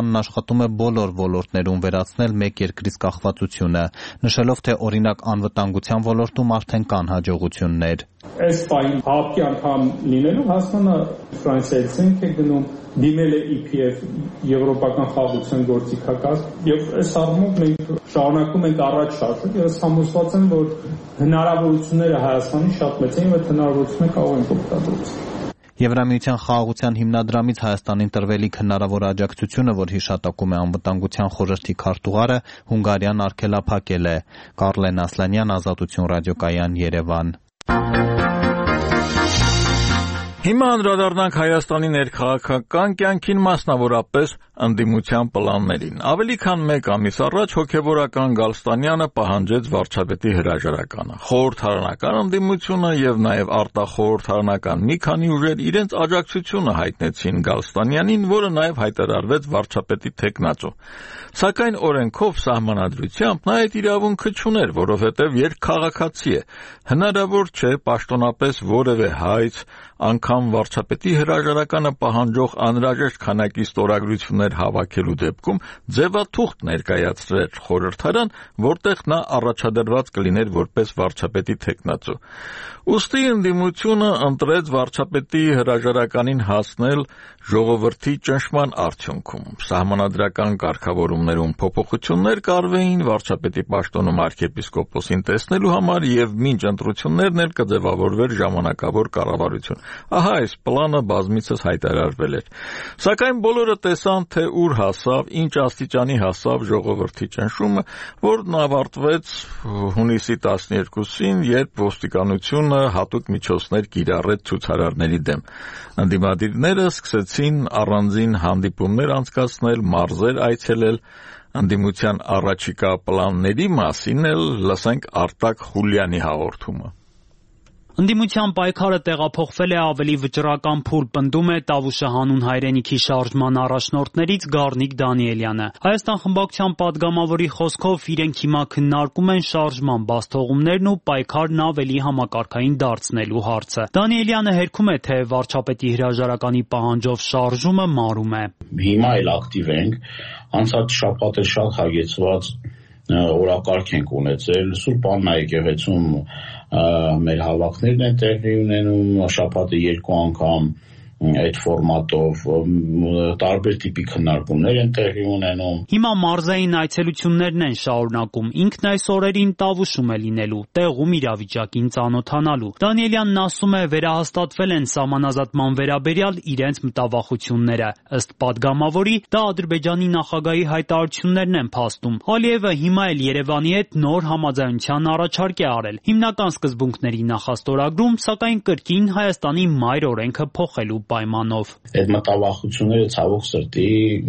նպատում է բոլոր ոլորտներում վերացնել մեկ երկրից կախվածությունը, նշելով, թե օրինակ անվտանգության ոլորտում արդեն կան հաջողություններ։ Այս պահին ՀԱՊԿ-ի անդամ լինելու Հայաստանը Ֆրանսիայից ցենք է գնում, դիմել է EPF եվրոպական խաղաղության գործիքակազմ եւ այս առումով մենք շարունակում ենք առաջ շարժել եւ համոզված եմ, որ հնարավորությունները Հայաստանի շատ մեծ են եւ այդ հնարավորությունները կարող ենք օգտագործել։ Եվրամիության խաղաղության հիմնադրամից Հայաստանին տրվելիք հնարավոր աջակցությունը, որ հիշատակում է անվտանգության խորհրդի քարտուղարը, Հունգարիան արգելափակել է։ Կարլեն Ասլանյան, Ազատություն ռադիոկայան, Երևան։ Հիմա անդրադառնանք Հայաստանի ներքաղաքական կյանքին, մասնավորապես ընդդիմության պլաններին։ Ավելի քան մեկ ամիս առաջ հոգևորական Գալստանյանը պահանջեց վարչապետի հրաժարականը։ Խորհրդարանական ընդդիմությունը եւ նաեւ արտախորհրդարանական մի քանի ուժեր իրենց աջակցությունը հայտնեցին Գալստանյանին, որը նաեւ հայտարարվեց վարչապետի թեկնածու։ Սակայն օրենքով սահմանադրությամբ նա այդ իրավունքը չուներ, որովհետեւ երկքաղաքացի է։ Հնարավոր չէ պաշտոնապես որևէ հայց անգամ վարչապետի հրաժարականը պահանջող անհրաժեշտ քանակի ստորագրություններ հավաքելու դեպքում ձևաթուղթ ներկայացրել խորհրդարան, որտեղ նա առաջադրված կլիներ որպես վարչապետի թեկնածու։ Ուստի ընդդիմությունը ընտրեց վարչապետի հրաժարականին հասնել ժողովրդի ճնշման արդյունքում։ Սահմանադրական կարգավորումներում փոփոխություններ կարվեին վարչապետի պաշտոնում arczepiskoposին տեսնելու համար եւ մինչ ընտրություններն էլ կձևավորվեր ժամանակավոր կառավարություն։ Ահա այս պլանը բազմիցս հայտարարվել էր։ Սակայն բոլորը տեսան, թե ուր հասավ, ինչ աստիճանի հասավ ժողովրդի ճնշումը, որն ավարտվեց հունիսի 12-ին, երբ ոստիկանությունը հատուկ միջոցներ կիրառեց ցուցարարների դեմ։ Ընդդիմադիրները սկսեցին առանձին հանդիպումներ անցկացնել, մարզեր այցելել։ Ընդդիմության առաջիկա պլանների մասին էլ լսենք Արտակ Խուլյանի հաղորդումը։ Ընդդիմության պայքարը տեղափոխվել է ավելի վճռական փուլ, պնդում է Տավուշը հանուն հայրենիքի շարժման առաջնորդներից Գառնիկ Դանիելյանը։ Հայաստան խմբակցության падգամավորի խոսքով իրենք հիմա քննարկում են շարժման բացթողումներն ու պայքարն ավելի համակարգային դարձնելու հարցը։ Դանիելյանը հերքում է, թե վարչապետի հրաժարականի պահանջով շարժումը մարում է։ Հիմա էլ ակտիվ ենք, անցած շաբաթը շատ հագեցված օրակարգ ենք ունեցել, Սուրբ Աննա եկեղեցում մեր հավաքներն են տեղի ունենում, շաբաթը 2 անգամ այդ ֆորմատով տարբեր տիպի քննարկումներ են տեղի ունենում։ Հիմա մարզային այցելություններն են շարունակում, ինքն այս օրերին Տավուշում է լինելու, տեղում իրավիճակին ծանոթանալու։ Դանիելյանն ասում է, վերահաստատվել են սահմանազատման վերաբերյալ իրենց մտավախությունները։ Ըստ падգամավորի, դա Ադրբեջանի նախագահի հայտարարություններն են փաստում։ Ալիևը հիմա էլ Երևանի հետ նոր համաձայնության առաջարկ է արել։ Հիմնական սկզբունքների նախաստորագրում, սակայն կրկին Հայաստանի մայր օրենքը փոխելու պայմանով։ Այդ մտավախությունները ցավոք սրտի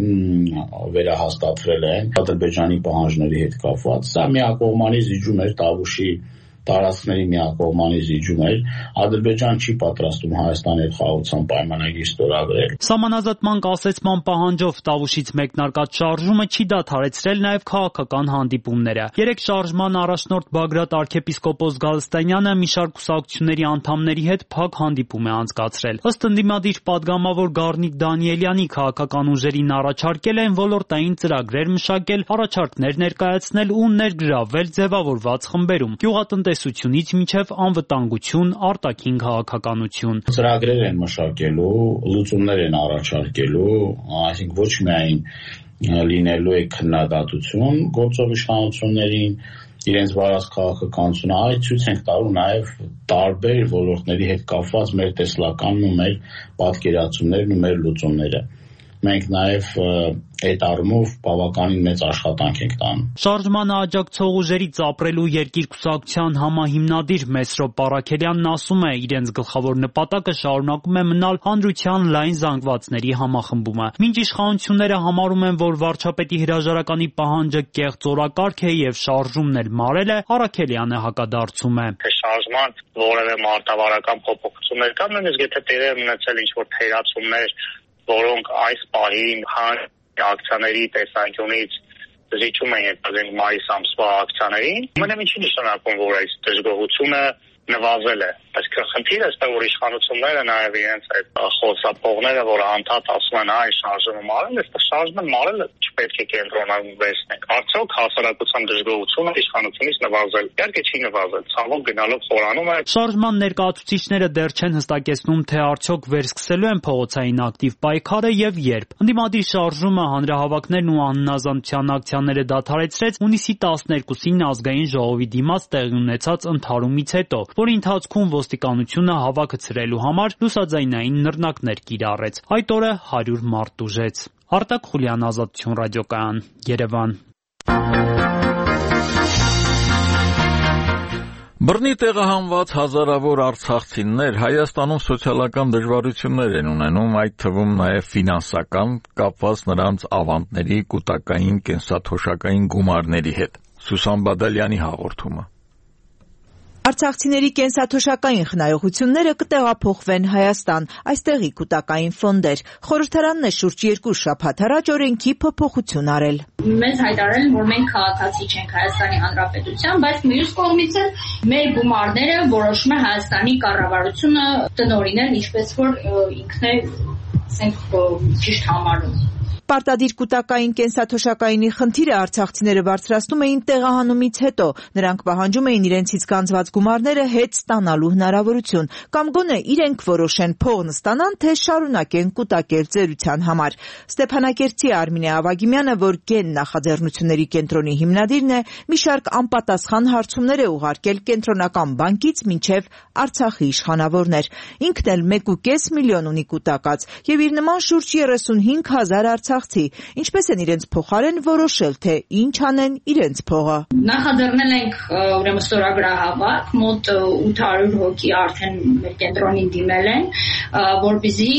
վերահաստատվել են Ադրբեջանի պահանջների հետ կապված։ Սա միակողմանի զիջում էր Տավուշի տարածքների միակողմանի զիջում էր, Ադրբեջան չի պատրաստում Հայաստանի հետ խաղաղության պայմանագիր ստորագրել։ Սահմանազատման կասեցման պահանջով Տավուշից մեկնարկած շարժումը չի դադարեցրել նաև քաղաքական հանդիպումները։ Երեք շարժման առաջնորդ Բագրատ arczepiskopos Գալստանյանը մի շարք կուսակցությունների անդամների հետ փակ հանդիպում է անցկացրել։ Ըստ ընդդիմադիր падգամավոր Գառնիկ Դանիելյանի, քաղաքական ուժերին առաջարկել են ոլորտային ծրագրեր մշակել, առաջարկներ ներկայացնել ու ներգրավվել ձևավորված խմբերում։ Գյուղատնտեսությունից մինչև անվտանգություն, արտաքին քաղաքականություն։ Ծրագրեր են մշակելու, լուծումներ են առաջարկելու, այսինքն ոչ միայն լինելու է քննադատություն գործող իշխանություններին, իրենց վարած քաղաքականությունը, այլ ցույց ենք տալու նաև տարբեր ոլորտների հետ կապված մեր տեսլականն ու մեր պատկերացումներն ու մեր լուծումները։ Մենք նաև այդ առումով բավականին մեծ աշխատանք ենք տանում։ Շարժմանը աջակցող ուժերից ապրելու երկիր կուսակցության համահիմնադիր Մեսրոպ Պարաքելյանն ասում է, իրենց գլխավոր նպատակը շարունակում է մնալ հանրության լայն զանգվածների համախմբումը։ Մինչ իշխանությունները համարում են, որ վարչապետի հրաժարականի պահանջը կեղծ օրակարգ է եւ շարժումն էլ մարել է, Պարաքելյանը հակադարձում է։ Շարժման որևէ մարտավարական փոփոխություններ կան, նույնիսկ եթե տեղի ունեցել ինչ-որ թերացումներ, որոնք այս պահին ակցիաների տեսանկյունից զիջում են եկել մայիս ամսվա ակցիաներին, մենակ ինչի նշանակում, որ այս դժգոհությունը նվազել է։ Այսինքն խնդիրը այստեղ որ իշխանությունները նաև իրենց այդ խոսափողները, որ անդադ ասում են այ շարժումը մարել, այստեղ շարժումը մարելը չպետք է կենտրոնացնենք։ Արդյոք հասարակության դժգոհությունը իշխանությունից նվազել։ Իհարկե չի նվազել, ցավոք գնալով խորանում է։ Շարժման ներկայացուցիչները դեռ չեն հստակեցնում, թե արդյոք վերսկսելու են փողոցային ակտիվ պայքարը եւ երբ։ Ընդդիմադիր շարժումը հանրահավաքներն ու անհնազանդության ակցիաները դադարեցրեց հունիսի 12-ին ազգային ժողովի դիմաց տեղի ունեցած ընդհարումից հետո, որի ընթացքում ոստիկանությունը հավաքը ցրելու համար լուսաձայնային նռնակներ կիրառեց։ Այդ օրը 100 մարդ տուժեց։ Արտակ Խուլյան, Ազատություն ռադիոկայան, Երևան։ Բռնի տեղահանված հազարավոր արցախցիներ Հայաստանում սոցիալական դժվարություններ են ունենում, այդ թվում նաև ֆինանսական, կապված նրանց ավանդների, կուտակային, կենսաթոշակային գումարների հետ։ Սուսան Բադալյանի հաղորդումը։ Արցախցիների կենսաթոշակային խնայողությունները կտեղափոխվեն Հայաստան, այստեղի կուտակային ֆոնդեր։ Խորհրդարանն է շուրջ 2 շաբաթ առաջ օրենքի փոփոխություն արել։ Մեզ հայտարարել են, որ մենք քաղաքացի չենք Հայաստանի Հանրապետության, բայց մյուս կողմից էլ մեր գումարները որոշում է Հայաստանի կառավարությունը տնօրինել, ինչպես որ ինքն է ճիշտ համարում։ Պարտադիր կուտակային կենսաթոշակայինի խնդիրը արցախցիները բարձրացնում էին տեղահանումից հետո։ Նրանք պահանջում էին իրենցից գանձված գումարները հետ ստանալու հնարավորություն, կամ գոնե իրենք որոշեն փողն ստանան, թե շարունակեն կուտակել ծերության համար։ Ստեփանակերտցի Արմինե Ավագիմյանը, որ գեն նախաձեռնությունների կենտրոնի հիմնադիրն է, մի շարք անպատասխան հարցումներ է ուղարկել կենտրոնական բանկից մինչև Արցախի իշխանավորներ։ Ինքն էլ 1.5 միլիոն ունի կուտակած եւ իր նման շուրջ 35,000 արցախցի, ինչպես են իրենց փոխարեն որոշել, թե ինչ անեն իրենց փողը։ Նախաձեռնել ենք ուրեմն ստորագրահավաք, մոտ 800 հոգի արդեն մեր կենտրոնին դիմել են, որպեսզի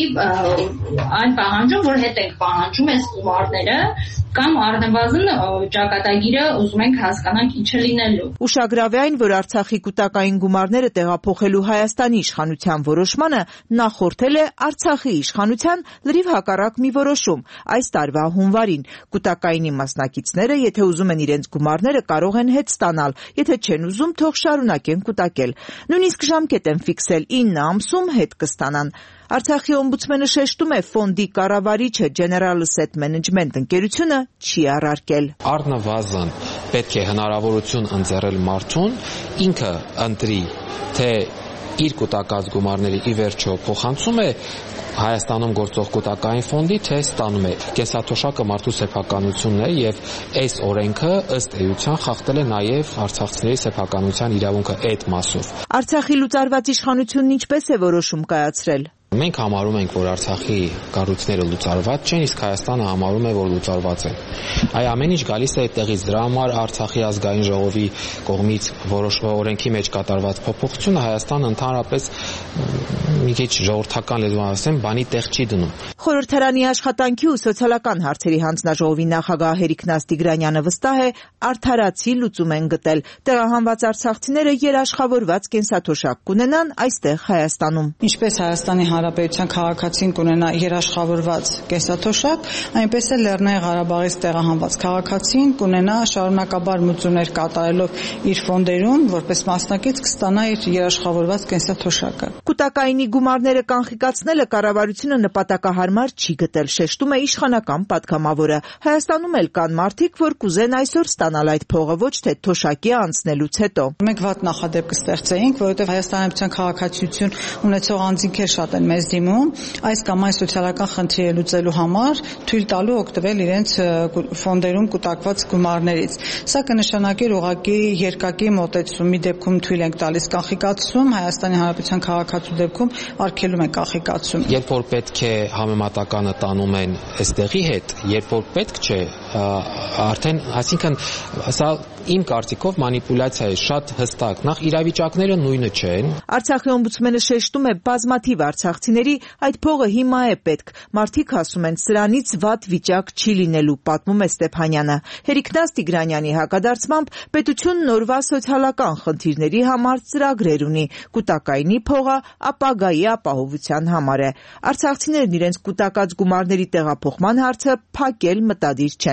այն պահանջում, որ հետ ենք պահանջում այս գումարները, կամ առնվազն ճակատագիրը ուզում ենք հասկանանք ինչ է լինելու։ Ուշագրավ է այն, որ Արցախի կուտակային գումարները տեղափոխելու Հայաստանի իշխանության որոշմանը նախորդել է Արցախի իշխանության լրիվ հակառակ մի որոշում այս տարվա հունվարին։ Կուտակայինի մասնակիցները, եթե ուզում են իրենց գումարները, կարող են հետ ստանալ, եթե չեն ուզում, թող շարունակեն կուտակել։ Նույնիսկ ժամկետ են ֆիքսել 9 ամսում հետ կստանան։ Արցախի օմբուդսմենը շեշտում է, ֆոնդի կառավարիչը General Asset Management ընկերությունը չի առարկել։ Առնվազն պետք է հնարավորություն ընձեռել մարդուն ինքը ընտրի, թե իր կուտակած գումարների ի վերջո փոխանցում է Հայաստանում գործող կուտակային ֆոնդի, թե ստանում է։ Կենսաթոշակը մարդու սեփականությունն է եւ այս օրենքը ըստ էության խախտել է նաեւ արցախցիների սեփականության իրավունքը այդ մասով։ Արցախի լուծարված իշխանությունն ինչպես է որոշում կայացրել։ Մենք համարում ենք, որ Արցախի կառույցները լուծարված չեն, իսկ Հայաստանը համարում է, որ լուծարված են։ Այ ամեն ինչ գալիս է այդտեղից, դրա համար Արցախի ազգային ժողովի կողմից օրենքի մեջ կատարված փոփոխությունը Հայաստանը ընդհանրապես մի քիչ ժողովրդական լեզվով ասեմ, բանի տեղ չի դնում։ Խորհրդարանի աշխատանքի ու սոցիալական հարցերի հանձնաժողովի նախագահ Հերիկ Նաստիգրանյանը վստահ է, արդարացի լուծում են գտել։ Տեղահանված արցախցիները երաշխավորված կենսաթոշակ կունենան այստեղ Հայաստանում։ Ինչպես Հայաստանի Հանրապետության քաղաքացին կունենա երաշխավորված կենսաթոշակ, այնպես էլ Լեռնային Ղարաբաղից տեղահանված քաղաքացին կունենա շարունակաբար մուծումներ կատարելով իր ֆոնդերում, որպես մասնակից կստանա իր երաշխավորված կենսաթոշակը։ Կուտակայինի գումարները կանխիկացնելը կառավարությունը նպատակահարմար չի գտել, շեշտում է իշխանական պատգամավորը։ Հայաստանում էլ կան մարդիկ, որ կուզեն այսօր ստանալ այդ փողը, ոչ թե թոշակի անցնելուց հետո։ Մենք վատ նախադեպ կստեղծեինք, որովհետև Հայաստանի Հանրապետության քաղաքացիություն ունեցող անձինքեր շատ են մեզ դիմում այս կամ այն սոցիալական խնդիրը լուծելու համար թույլ տալու օգտվել իրենց ֆոնդերում կուտակված գումարներից։ Սա կնշանակեր ուղղակի երկակի մոտեցումի դեպքում թույլ ենք տալիս կանխիկացում, Հայաստանի Հանրապետության քաղաքացու դեպքում արգելում են կանխիկացում։ Երբ որ պետք է համեմատականը տանում են այստեղի հետ, երբ որ պետք չէ, արդեն, այսինքն սա իմ կարծիքով մանիպուլյացիա է, շատ հստակ։ Նախ իրավիճակները նույնը չեն։ Արցախի օմբուդսմենը շեշտում է, բազմաթիվ արցախցիների այդ փողը հիմա է պետք։ Մարդիկ ասում են, սրանից վատ վիճակ չի լինելու, պատմում է Ստեփանյանը։ Հերիկ Նաստիգրանյանի հակադարձմամբ պետությունն օրվա սոցիալական խնդիրների համար ծրագրեր ունի։ Կուտակայինի փողը ապագայի ապահովության համար է։ Արցախցիներն իրենց կուտակած գումարների տեղափոխման հարցը փակել մտադիր չեն։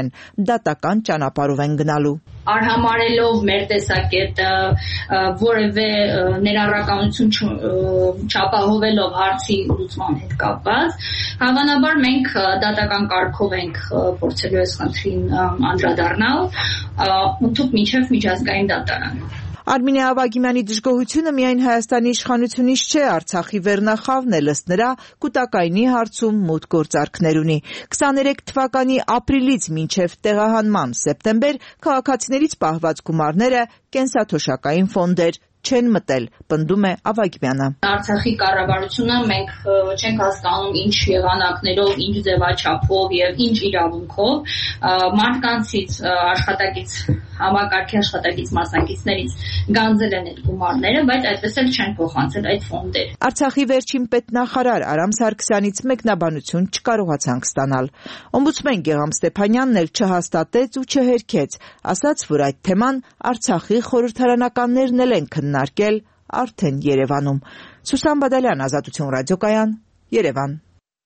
չեն, դատական ճանապարհով են գնալու։ Արհամարելով մեր տեսակետը, որևէ ներառականություն չապահովելով հարցի լուծման հետ կապված, հավանաբար մենք դատական կարգով ենք փորձելու այս խնդրին անդրադառնալ, ընդհանուր մինչև միջազգային դատարան։ Արմինե Ավագիմյանի դժգոհությունը միայն Հայաստանի իշխանությունից չէ, Արցախի վերնախավն էլ ըստ նրա կուտակայինի հարցում մութ գործարքներ ունի։ 23 թվականի ապրիլից մինչև տեղահանման սեպտեմբեր քաղաքացիներից պահված գումարները կենսաթոշակային ֆոնդեր չեն մտել, պնդում է Ավագիմյանը։ Արցախի կառավարությունը մենք չենք հասկանում ինչ եղանակներով, ինչ ձևաչափով եւ ինչ իրավունքով մարդկանցից աշխատակից համակարգի աշխատակից մասնակիցներից գանձել են այդ գումարները, բայց այդպես էլ չեն փոխանցել այդ ֆոնդերը։ Արցախի վերջին պետնախարար Արամ Սարգսյանից մեկնաբանություն չկարողացանք ստանալ։ Օմբուդսմեն Գեգամ Ստեփանյանն էլ չհաստատեց ու չհերքեց, ասաց, որ այդ թեման Արցախի խորհրդարանականներն էլ են քննարկել արդեն Երևանում։ Սուսան Բադալյան, Ազատություն ռադիոկայան, Երևան։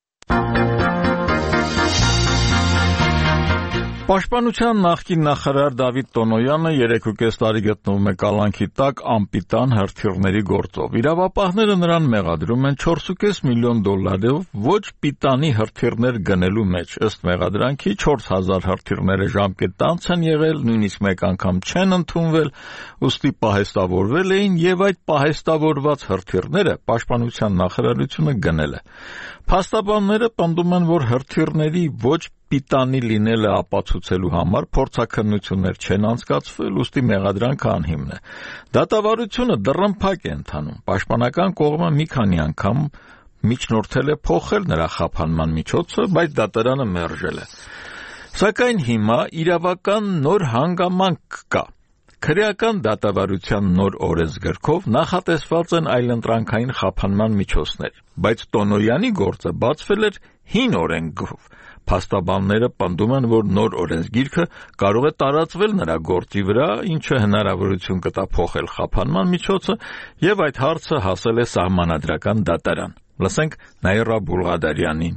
Պաշտպանության նախկին նախարար Դավիթ Տոնոյանը 3.5 տարի գտնվում է կալանքի տակ անպիտան հրթիռների գործով։ Իրավապահները նրան մեղադրում են $4.5 միլիոն ոչ պիտանի հրթիռներ գնելու մեջ։ Ըստ մեղադրանքի 4000 հրթիռները ժամկետանց են եղել, նույնիսկ մեկ անգամ չեն ընդունվել, ուստի պահեստավորվել էին եւ այդ պահեստավորված հրթիռները Պաշտպանության նախարարությունը գնել է։ Փաստաբանները պնդում են, որ հրթիռների ոչ պիտանի լինելը ապացուցելու համար փորձաքննություններ չեն անցկացվել, ուստի մեղադրանքը անհիմն է։ Դատավարությունը դռնփակ է ընթանում։ Պաշտպանական կողմը մի քանի անգամ միջնորդել է փոխել նրա խափանման միջոցը, բայց դատարանը մերժել է։ Սակայն հիմա իրավական նոր հանգամանք կա։ Քրեական դատավարության նոր օրենսգրքով նախատեսված են այլընտրանքային խափանման միջոցներ, բայց Տոնոյանի գործը բացվել էր հին օրենքով։ Փաստաբանները պնդում են, որ նոր օրենսգիրքը կարող է տարածվել նրա գործի վրա, ինչը հնարավորություն կտա փոխել խափանման միջոցը, եւ այդ հարցը հասել է սահմանադրական դատարան։ Լսենք Նաիրա Բուլղադարյանին։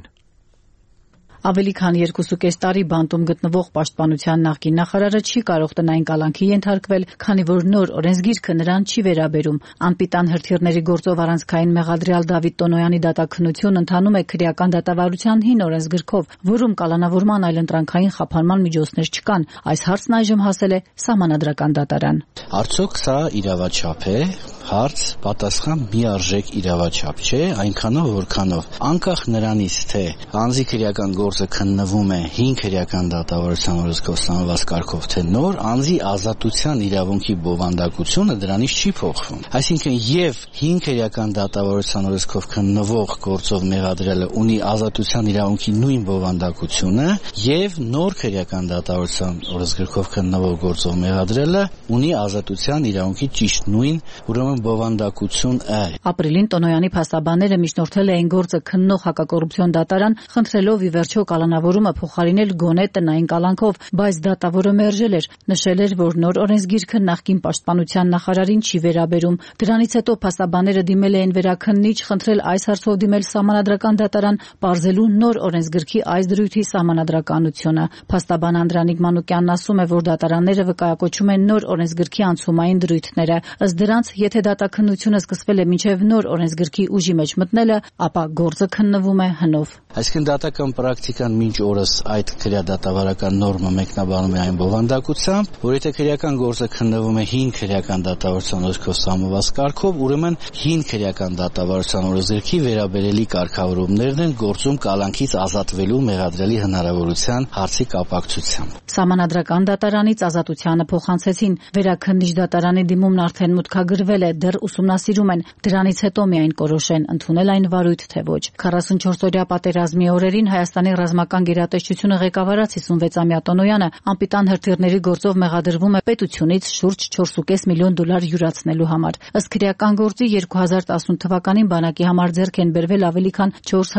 Ավելի քան 2.5 տարի բանտում գտնվող Պաշտպանության նախկին նախարարը չի կարող տնային կալանքի ենթարկվել, քանի որ նոր օրենսգիրքը նրան չի վերաբերում։ Անպիտան հրթիռների գործով առանցքային մեղադրյալ Դավիթ Տոնոյանի դատաքննությունն ընթանում է քրեական դատավարության հին օրենսգրքով, որում կալանավորման այլընտրանքային խափանման միջոցներ չկան։ Այս հարցն այժմ հասել է սահմանադրական դատարան։ Արդյոք սա իրավաչափ է։ Հարց, պատասխան միարժեք իրավաչափ չէ, այնքանով որքանով անկախ նրանից, թե անձի քրեական գործը քննվում է հին քրեական դատավարության օրենսգրքով ստանված կարգով, թե նոր, անձի ազատության իրավունքի բովանդակությունը դրանից չի փոխվում։ Այսինքն եւ հին քրեական դատավարության օրենսգրքով քննվող գործով մեղադրելը ունի ազատության իրավունքի նույն բովանդակությունը եւ նոր քրեական դատավարության օրենսգրքով քննվող գործով մեղադրելը ունի ազատության իրավունքի ճիշտ նույն, ուրեմն բովանդակություն է։ Ապրիլին Տոնոյանի փաստաբանները միջնորդել էին գործը քննող հակակոռուպցիոն դատարան, խնդրելով ի վերջո կալանավորումը փոխարինել գոնե տնային կալանքով, բայց դատավորը մերժել էր, նշել էր, որ նոր օրենսգիրքը նախկին Պաշտպանության նախարարին չի վերաբերում։ Դրանից հետո փաստաբանները դիմել էին վերաքննիչ, խնդրել այս հարցով դիմել սահմանադրական դատարան, պարզելու նոր օրենսգրքի այս դրույթի սահմանադրականությունը։ Փաստաբան Անդրանիկ Մանուկյանն ասում է, որ դատարանները վկայակոչում են նոր օրենսգրքի անցումային դրույթները։ Ըստ դրանց, եթե դատաքննությունը սկսվել է մինչև նոր օրենսգրքի ուժի մեջ մտնելը, ապա գործը քննվում է հնով։ Այսինքն դատական պրակտիկան մինչ օրս այդ քրեադատավարական նորմը մեկնաբանում է այն բովանդակությամբ, որ եթե քրեական գործը քննվում է հին քրեական դատավարության օրենսգրքով սահմանված կարգով, ուրեմն հին քրեական դատավարության օրենսգրքի վերաբերելի կարգավորումներն են գործում կալանքից ազատվելու մեղադրելի հնարավորության հարցի կապակցությամբ։ Սահմանադրական դատարանից ազատությանը փոխանցեցին, վերաքննիչ դատարանի դիմումն արդեն մուտքագրվել է, դեռ ուսումնասիրում են, դրանից հետո միայն կորոշեն ընդունել այն վարույթ թե ոչ։ 44-օրյա պատերազմի օրերին Հայաստանի ռազմական գերատեսչությունը ղեկավարած 56-ամյա Տոնոյանը անպիտան հրթիռների գործով մեղադրվում է պետությունից շուրջ $4.5 միլիոն յուրացնելու համար։ Ըստ քրեական գործի 2018 թվականին բանակի համար ձեռք են բերվել ավելի քան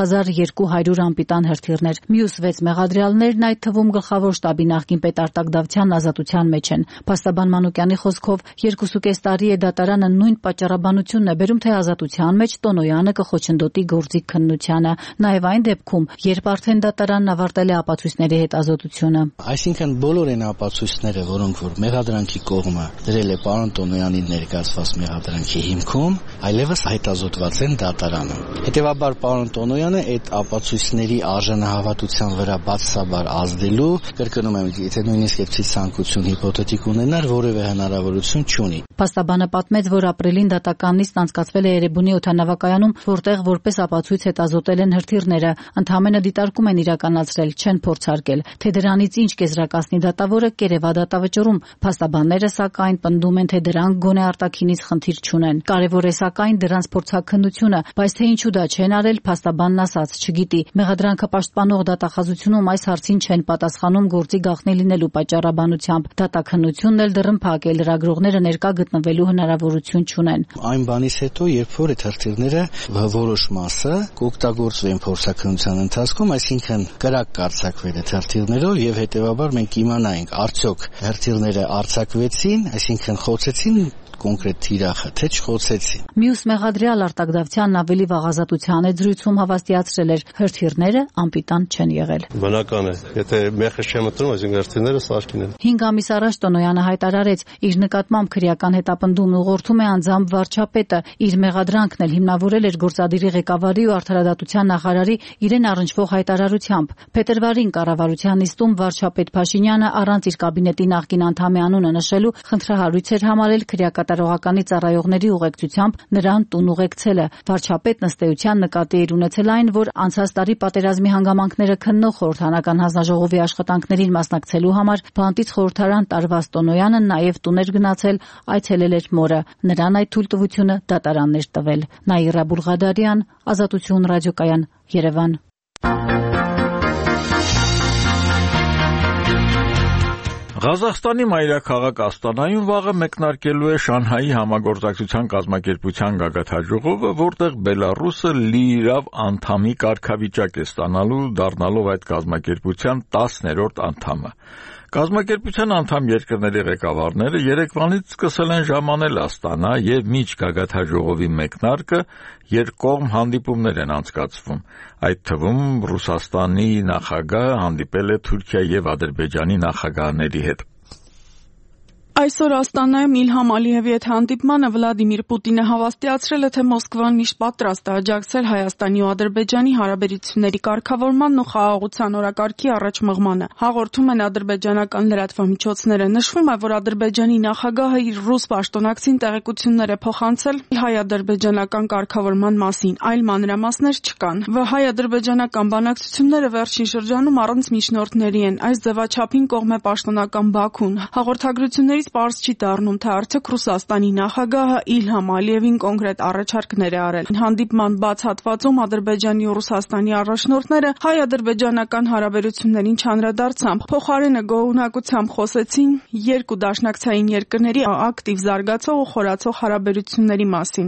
4200 անպիտան հրթիռներ։ Մյուս 6 մեղադրյալներն, այդ թվում գլխավոր շտաբի նախկին պետ Արտակ Դավթյանն ազատության մեջ են։ Փաստաբան Մանուկյանի խոսքով 2.5 տարի է դատարանը նույն պատճառաբանությունն է բերում, թե Ազատության մեջ Տոնոյանը կխոչընդոտի գործիք քննությանը, նաև այն դեպքում, երբ արդեն դատարանն ավարտել է ապացույցների հետազոտությունը։ Այսինքն բոլոր այն ապացույցները, որոնք որ մեղադրանքի կողմը դրել է պարոն Տոնոյանի ներկայացված մեղադրանքի հիմքում, այլևս հետազոտված են դատարանում։ Հետևաբար պարոն Տոնոյանը այդ ապացույցների արժանահավատության վրա բացասաբար ազդելու, կրկնում եմ, եթե նույնիսկ այդպիսի ցանկություն հիպոթետիկ ունենար, որևէ հնարավորություն չունի։ Փաստաբանը պատմեց, որ ապրիլին դատական նիստն անցկացվել է Երևանի օդանավակայանում, որտեղ որպես ապացույց հետազոտել են հրթիռները, ընդհանրապես դիտարկում են իրականացրել, չեն փորձարկել, թե դրանից ինչ կեզրակացնի դատավորը կերևա դատավճռում։ Փաստաբանները սակայն պնդում են, թե դրանք գոնե արտաքինից խնդիր չունեն։ Կարևոր է սակայն դրանց փորձաքննությունը, բայց թե ինչու դա չեն արել, փաստաբանն ասաց, չգիտի։ Մեղադրանքը պաշտպանող դատախազությունում այս հարցին չեն պատասխանում գործի գաղտնի լինելու պատճառաբանությամբ։ Դատաքննությունն էլ դռնփակ է, լրագրողները ներկա գտնվելու հնարավորություն չունեն։ Այն բանից հետո, երբ որ այդ հրթիռները որոշ մասը կօգտագործվեն փորձաքննության ընթացքում, այսինքն կրակ կարձակվել այդ հրթիռներով եւ հետեւաբար մենք իմանայինք արդյոք հրթիռները արձակվեցին, այսինքն խոցեցին կոնկրետ թիրախը, թե չխոցեցին։ Մյուս մեղադրյալ Արտակ Դավթյանն ավելի վաղազատության այդ զրույցում հավաստիացրել էր, հրթիռները անպիտան չեն եղել։ Բնական է, եթե մեղքը չեմ մտնում, այսինքն հրթիռները սարքին են։ 5 ամիս առաջ Տոնոյանը հայտարարեց, իր նկատմամբ քրեական հետապնդումն ուղղորդում է անձամբ վարչապետը, իր մեղադրանքն էլ հիմնավորել էր գործադիրի ղեկավարի ու արդարադատության նախարարի իրեն առնչվող հայտարարությամբ։ Փետրվարին կառավարության նիստում վարչապետ Փաշինյանը առանց իր կաբինետի նախկին անդամի անունը նշելու խնդրահարույց էր համարել քրեակատարողականի ծառայողների ուղեկցությամբ նրան տուն ուղեկցելը։ Վարչապետն ըստ էության նկատի էր ունեցել այն, որ անցած տարի պատերազմի հանգամանքները քննող խորհրդանական հանձնաժողովի աշխատանքներին մասնակցելու համար բանտից խորհրդարան տարված Տոնոյանը նաև տուն էր գնացել, այցելել էր մորը։ Նրան այդ թույլտվությունը դատարանն էր տվել։ Նաիրա Բուլղադարյան, Ազատություն ռադիոկայան, Երևան։ Ղազախստանի մայրաքաղաք Աստանայում վաղը մեկնարկելու է Շանհայի համագործակցության կազմակերպության գագաթաժողովը, որտեղ Բելարուսը լիիրավ անդամի կարգավիճակ է ստանալու, դառնալով այդ կազմակերպության 10-րդ անդամը։ Կազմակերպության անդամ երկրների ղեկավարները երեկվանից սկսել են ժամանել Աստանա եւ միջ գագաթաժողովի մեկնարկը երկկողմ հանդիպումներ են անցկացվում։ Այդ թվում Ռուսաստանի նախագահը հանդիպել է Թուրքիա եւ Ադրբեջանի նախագահների հետ։ Այսօր Աստանայում Իլհամ Ալիևի հետ հանդիպմանը Վլադիմիր Պուտինը հավաստիացրել է, թե Մոսկվան միշտ պատրաստ է աջակցել Հայաստանի ու Ադրբեջանի հարաբերությունների կարգավորմանն ու խաղաղության օրակարգի առաջ մղմանը։ Հաղորդում են ադրբեջանական լրատվամիջոցները։ Նշվում է, որ Ադրբեջանի նախագահը իր ռուս պաշտոնակցին տեղեկություններ է փոխանցել հայ-ադրբեջանական կարգավորման մասին, այլ մանրամասներ չկան։ Հայ-ադրբեջանական բանակցությունները վերջին շրջանում առանց միջնորդների են։ Այս ձևաչափին կողմ է պաշտոնական Բաքուն։ Հաղորդագրությունների պարզ չի դառնում, թե արդյոք Ռուսաստանի նախագահը Իլհամ Ալիևին կոնկրետ առաջարկներ է արել։ Հանդիպման բաց հատվածում Ադրբեջանի ու Ռուսաստանի առաջնորդները հայ-ադրբեջանական հարաբերություններին չանդրադարձան, փոխարենը գոհունակությամբ խոսեցին երկու դաշնակցային երկրների ակտիվ զարգացող ու խորացող հարաբերությունների մասին։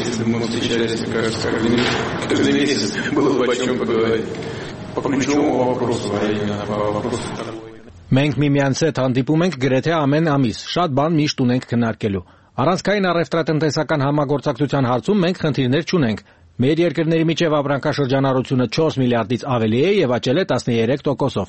Մենք միմյանց հետ հանդիպում ենք գրեթե ամեն ամիս, շատ բան միշտ ունենք քննարկելու։ Առանցքային առևտրատնտեսական համագործակցության հարցում մենք խնդիրներ չունենք։ Մեր երկրների միջև ապրանքաշրջանառությունը 4 միլիարդից ավելի է եւ աճել է 13%-ով։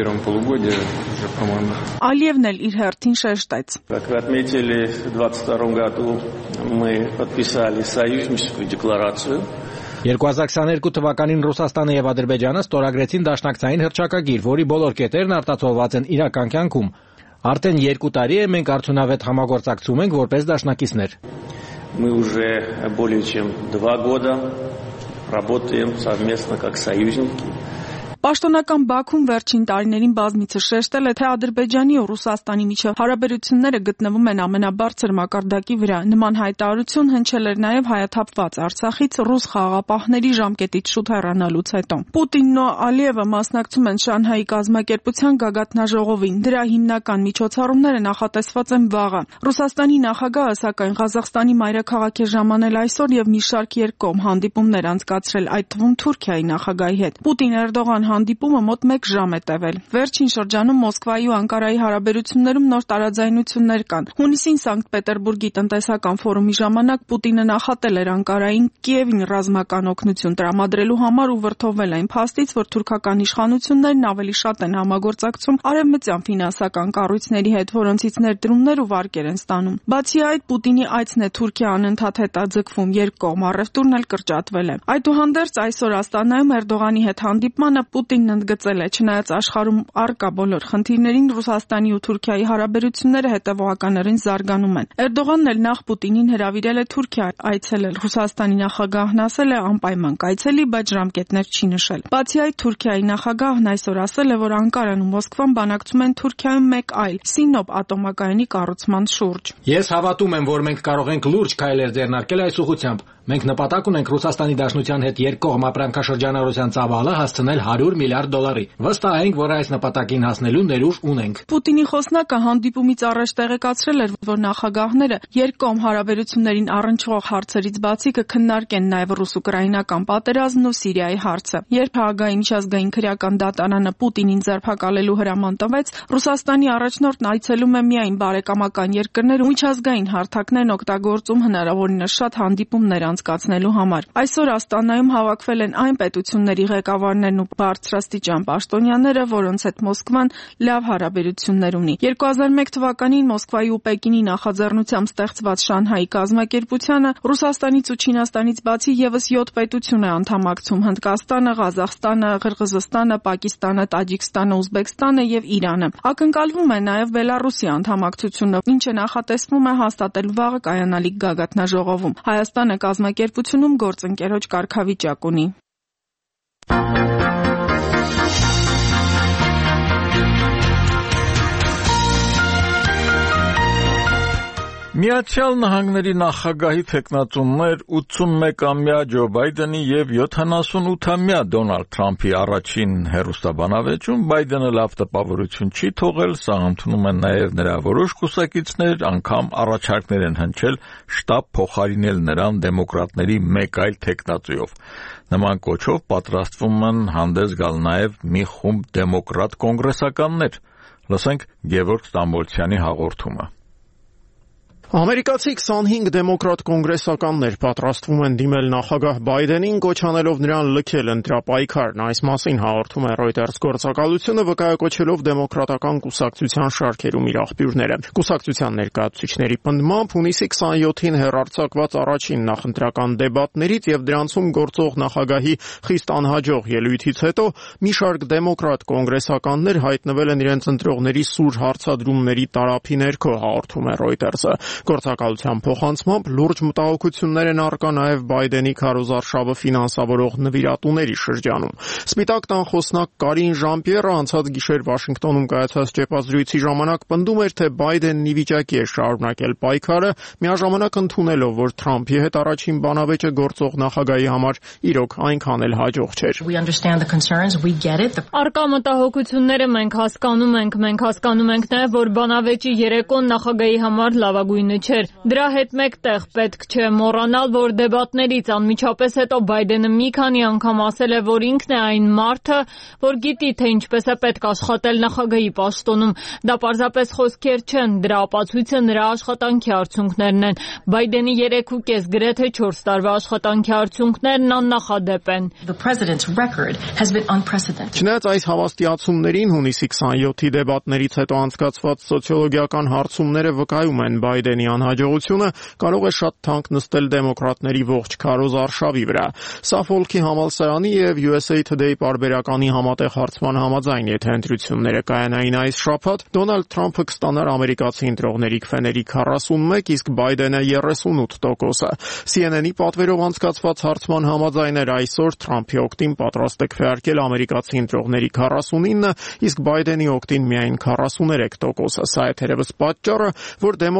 Ալիևն էլ իր հերթին շեշտեց. Как вы отметили, в 2022 году мы подписали союзническую декларацию. 2022 թվականին Ռուսաստանը եւ Ադրբեջանը ստորագրեցին դաշնակցային հռչակագիր, որի բոլոր կետերն արտացոլված են իրական կյանքում։ Արդեն 2 տարի է մենք արդյունավետ համագործակցում ենք որպես դաշնակիցներ։ Мы уже более чем 2 года работаем совместно как союзники. Պաշտոնական Բաքուն վերջին տարիներին բազմիցս շեշտել է, թե Ադրբեջանի ու Ռուսաստանի միջև հարաբերությունները գտնվում են ամենաբարձր մակարդակի վրա։ Նման հայտարարություն հնչել էր նաև հայաթափված Արցախից ռուս խաղաղապահների ժամկետից շուտ հեռանալուց հետո։ Պուտինն ու Ալիևը մասնակցում են Շանհայի կազմակերպության գագաթնաժողովին։ Դրա հիմնական միջոցառումները նախատեսված են վաղը։ Ռուսաստանի նախագահը սակայն Ղազախստանի մայրաքաղաք է ժամանել այսօր եւ մի շարք երկկողմ հանդիպումներ անցկացրել, այդ թվում Թուրքիայի նախագահի հետ։ Պուտին-Էրդողան հանդիպումը մոտ 1 ժամ է տևել։ Վերջին շրջանում Մոսկվայի ու Անկարայի հարաբերություններում նոր տարաձայնություններ կան։ Հունիսին Սանկտ Պետերբուրգի տնտեսական ֆորումի ժամանակ Պուտինը նախատել էր Անկարային Կիևին ռազմական օգնություն տրամադրելու համար ու վրդովվել այն փաստից, որ թուրքական իշխանություններն ավելի շատ են համագործակցում արևմտյան ֆինանսական կառույցների հետ, որոնցից ներդրումներ ու վարկեր են ստանում։ Բացի այդ, Պուտինի այցն է Թուրքիա անընդհատ հետաձգվում, երկկողմ առևտուրն էլ կրճատվել է։ Այդուհանդերձ այսօր Աստանայում Էրդողանի հետ հանդիպմանը Պուտինն ընդգծել է, չնայած աշխարհում առկա բոլոր խնդիրներին, Ռուսաստանի ու Թուրքիայի հարաբերությունները հետևողականորեն զարգանում են։ Էրդողանն էլ նախ Պուտինին հրավիրել է Թուրքիա այցելել։ Ռուսաստանի նախագահն ասել է անպայման կայցելի, բայց ժամկետներ չի նշել։ Բացի այդ, Թուրքիայի նախագահն այսօր ասել է, որ Անկարան ու Մոսկվան բանակցում են Թուրքիայում մեկ այլ Սինոպ ատոմակայանի կառուցման շուրջ։ Ես հավատում եմ, որ մենք կարող ենք լուրջ քայլեր ձեռնարկել այս ուղղությամբ։ Մենք նպատակ ունենք Ռուսաստանի Դաշնության հետ երկկողմ ապրանքաշրջանառության ծավալը հասցնել $100 միլիարդ։ Վստահ ենք, որ այս նպատակին հասնելու ներուժ ունենք։ Պուտինի խոսնակը հանդիպումից առաջ տեղեկացրել էր, որ նախագահները երկկողմ հարաբերություններին առնչվող հարցերից բացի կքննարկեն նաև ռուս-ուկրաինական պատերազմն ու Սիրիայի հարցը։ Երբ Հաագայի միջազգային քրեական դատարանը Պուտինին ձերբակալելու հրաման տվեց, Ռուսաստանի առաջնորդն այցելում է միայն բարեկամական երկրներ ու միջազգային հարթակներն օգտագործում հնարավորինս շատ հանդիպումներ անցկացնելու համար։ Այսօր Աստանայում հավաքվել են այն պետությունների ղեկավարներն ու բարձրաստիճան պաշտոնյաները, որոնց հետ Մոսկվան լավ հարաբերություններ ունի։ 2001 թվականին Մոսկվայի ու Պեկինի նախաձեռնությամբ ստեղծված Շանհայի կազմակերպությանը Ռուսաստանից ու Չինաստանից բացի եւս 7 պետություն է անդամակցում՝ Հնդկաստանը, Ղազախստանը, Ղրղզստանը, Պակիստանը, Տաջիկստանը, Ուզբեկստանը եւ Իրանը։ Ակնկալվում է նաեւ Բելարուսի անդամակցությունը, ինչը նախատեսվում է հաստատել վաղը կայանալիք գագաթնաժողովում։ Հայաստանը կազմակերպությունում գործընկերոջ կարգավիճակ ունի։ Միացյալ Նահանգների նախագահի թեկնածուներ 81-ամյա Ջո Բայդենի եւ 78-ամյա Դոնալդ Թրամփի առաջին հեռուստաբանավեճում Բայդենը լավ տպավորություն չի թողել, սահմանում են նաեւ նրա որոշ կուսակիցներ, անգամ առաջարկներ են հնչել շտաբ փոխարինել նրան դեմոկրատների մեկ այլ թեկնածուով։ Նման կոչով պատրաստվում են հանդես գալ նաեւ մի խումբ դեմոկրատ կոնգրեսականներ։ Լսենք Գևորգ Ստամբոլցյանի հաղորդումը։ Ամերիկացի 25 դեմոկրատ կոնգրեսականներ պատրաստվում են դիմել նախագահ Բայդենին, կոչ անելով նրան լքել ընտրապայքարն։ Այս մասին հաղորդում է Reuters գործակալությունը, վկայակոչելով դեմոկրատական կուսակցության շարքերում իր աղբյուրները։ Կուսակցության ներկայացուցիչների պնդմամբ հունիսի 27-ին հեռարձակված առաջին նախընտրական դեբատներից եւ դրանցում գործող նախագահի խիստ անհաջող ելույթից հետո մի շարք դեմոկրատ կոնգրեսականներ հայտնվել են իրենց ընտրողների սուր հարցադրումների տարափի ներքո, հաղորդում է Reuters-ը։ Գործակալության փոխանցմամբ լուրջ մտահոգություններ են առկա նաև Բայդենի քարոզարշավը ֆինանսավորող նվիրատուների շրջանում։ Սպիտակ տան խոսնակ Կարին Ժան-Պիերը անցած գիշեր Վաշինգտոնում կայացած ճեպազրույցի ժամանակ պնդում էր, թե Բայդենն ի վիճակի է շարունակել պայքարը, միաժամանակ ընդունելով, որ Թրամփի հետ առաջին բանավեճը գործող նախագահի համար իրոք այնքան էլ հաջող չէր։ Առկա մտահոգությունները մենք հասկանում ենք նաև, որ բանավեճի երեկոն նախագահի համար լավագույնը չէր։ Դրա հետ մեկտեղ պետք չէ մոռանալ, որ դեբատներից անմիջապես հետո Բայդենը մի քանի անգամ ասել է, որ ինքն է այն մարդը, որ գիտի, թե ինչպես է պետք աշխատել նախագահի պաշտոնում։ Դա պարզապես խոսքեր չեն, դրա ապացույցը նրա աշխատանքի արդյունքներն են։ Բայդենի 3.5 գրեթե 4 տարվա աշխատանքի արդյունքներն աննախադեպ են։ Չնայած այս հավաստիացումներին հունիսի 27-ի դեբատներից հետո անցկացված սոցիոլոգիական հարցումները վկայում են Բայդենի անհաջողությունը կարող է շատ թանկ նստել դեմոկրատների ողջ քարոզարշավի վրա։ Սաֆոլքի համալսարանի եւ USA Today պարբերականի համատեղ հարցման համաձայն, եթե ընտրությունները կայանային այս շաբաթ, Դոնալդ Թրամփը կստանար ամերիկացի ընտրողների քվեների 41, իսկ Բայդենը 38%։ CNN-ի պատվերով անցկացված հարցման համաձայն էր այսօր Թրամփի օգտին պատրաստ է քվեարկել ամերիկացի ընտրողների 49, իսկ Բայդենի օգտին միայն 43%։ Սա է թերևս պատճառը, որ դեմոկրատների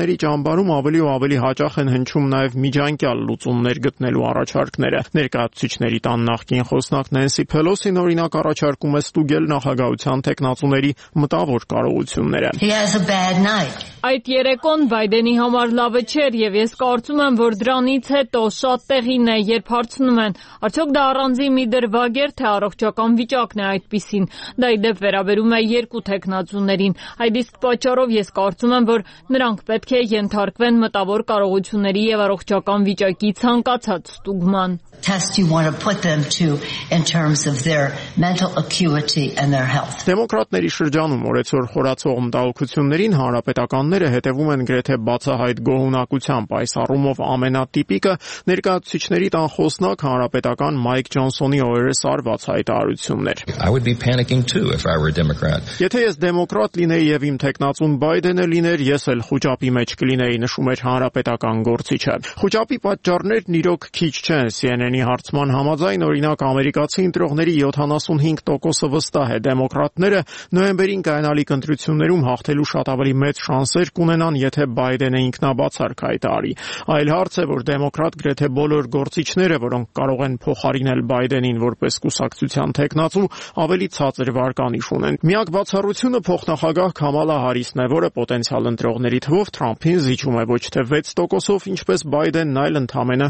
Դեմոկրատների ճամբարում ավելի ու ավելի հաճախ են հնչում նաև միջանկյալ լուծումներ գտնելու առաջարկները։ Ներկայացուցիչների տան նախկին խոսնակ Նենսի Փելոսին օրինակ առաջարկում է ստուգել նախագահության տեխնացուների մտավոր կարողությունները։ Այդ երեկոն Բայդենի համար լավը չէր եւ ես կարծում եմ, որ դրանից հետո շատ տեղին է, երբ հարցնում են, արդյոք դա առանձին մի դրվագ էր, թե առողջական վիճակն է այդպիսին։ Դա ի դեպ վերաբերում է երկու տեխնացուներին։ Այդ իսկ պատճառով ես կարծում եմ, որ նրանք պետք է ենթարկվեն մտավոր կարողությունների եւ առողջական վիճակի ցանկացած ստուգման։ Test you want to put them to in terms of their mental acuity and their health. Դեմոկրատների շրջանում օրեցօր խորացող մտահոգություններին հանրապետականները հետևում են գրեթե բացահայտ գոհունակությամբ։ Այս առումով ամենատիպիկը ներկայացուցիչների տան խոսնակ հանրապետական Մայք Ջոնսոնի օրերս արված հայտարարությունն էր։ I would be panicking too if I were a Democrat. Եթե ես դեմոկրատ լինեի եւ իմ տեխնացուն Բայդենը լիներ, ես էլ խուճապի մեջ կլինեի, նշում էր հանրապետական գործիչը։ Խուճապի պատճառներն իրոք քիչ չեն։ CNN-ի հարցման համաձայն օրինակ ամերիկացի ընտրողների 75%-ը վստահ է դեմոկրատները նոյեմբերին կայանալիք ընտրություններում հաղթելու շատ ավելի մեծ շանսեր կունենան, եթե Բայդենը ինքնաբացարկ հայտարարի։ Այլ հարց է, որ դեմոկրատ գրեթե բոլոր գործիչները, որոնք կարող են փոխարինել Բայդենին որպես կուսակցության տեխնացու, ավելի ցածր վարկանիշ ունեն։ Միակ բացառությունը փոխնախագահ Քամալա Հարիսն է, որը պոտենցիալ ընտրողների թվով Թրամփին զիջում է ոչ թե 6%-ով, ինչպես Բայդենն, այլ ընդամենը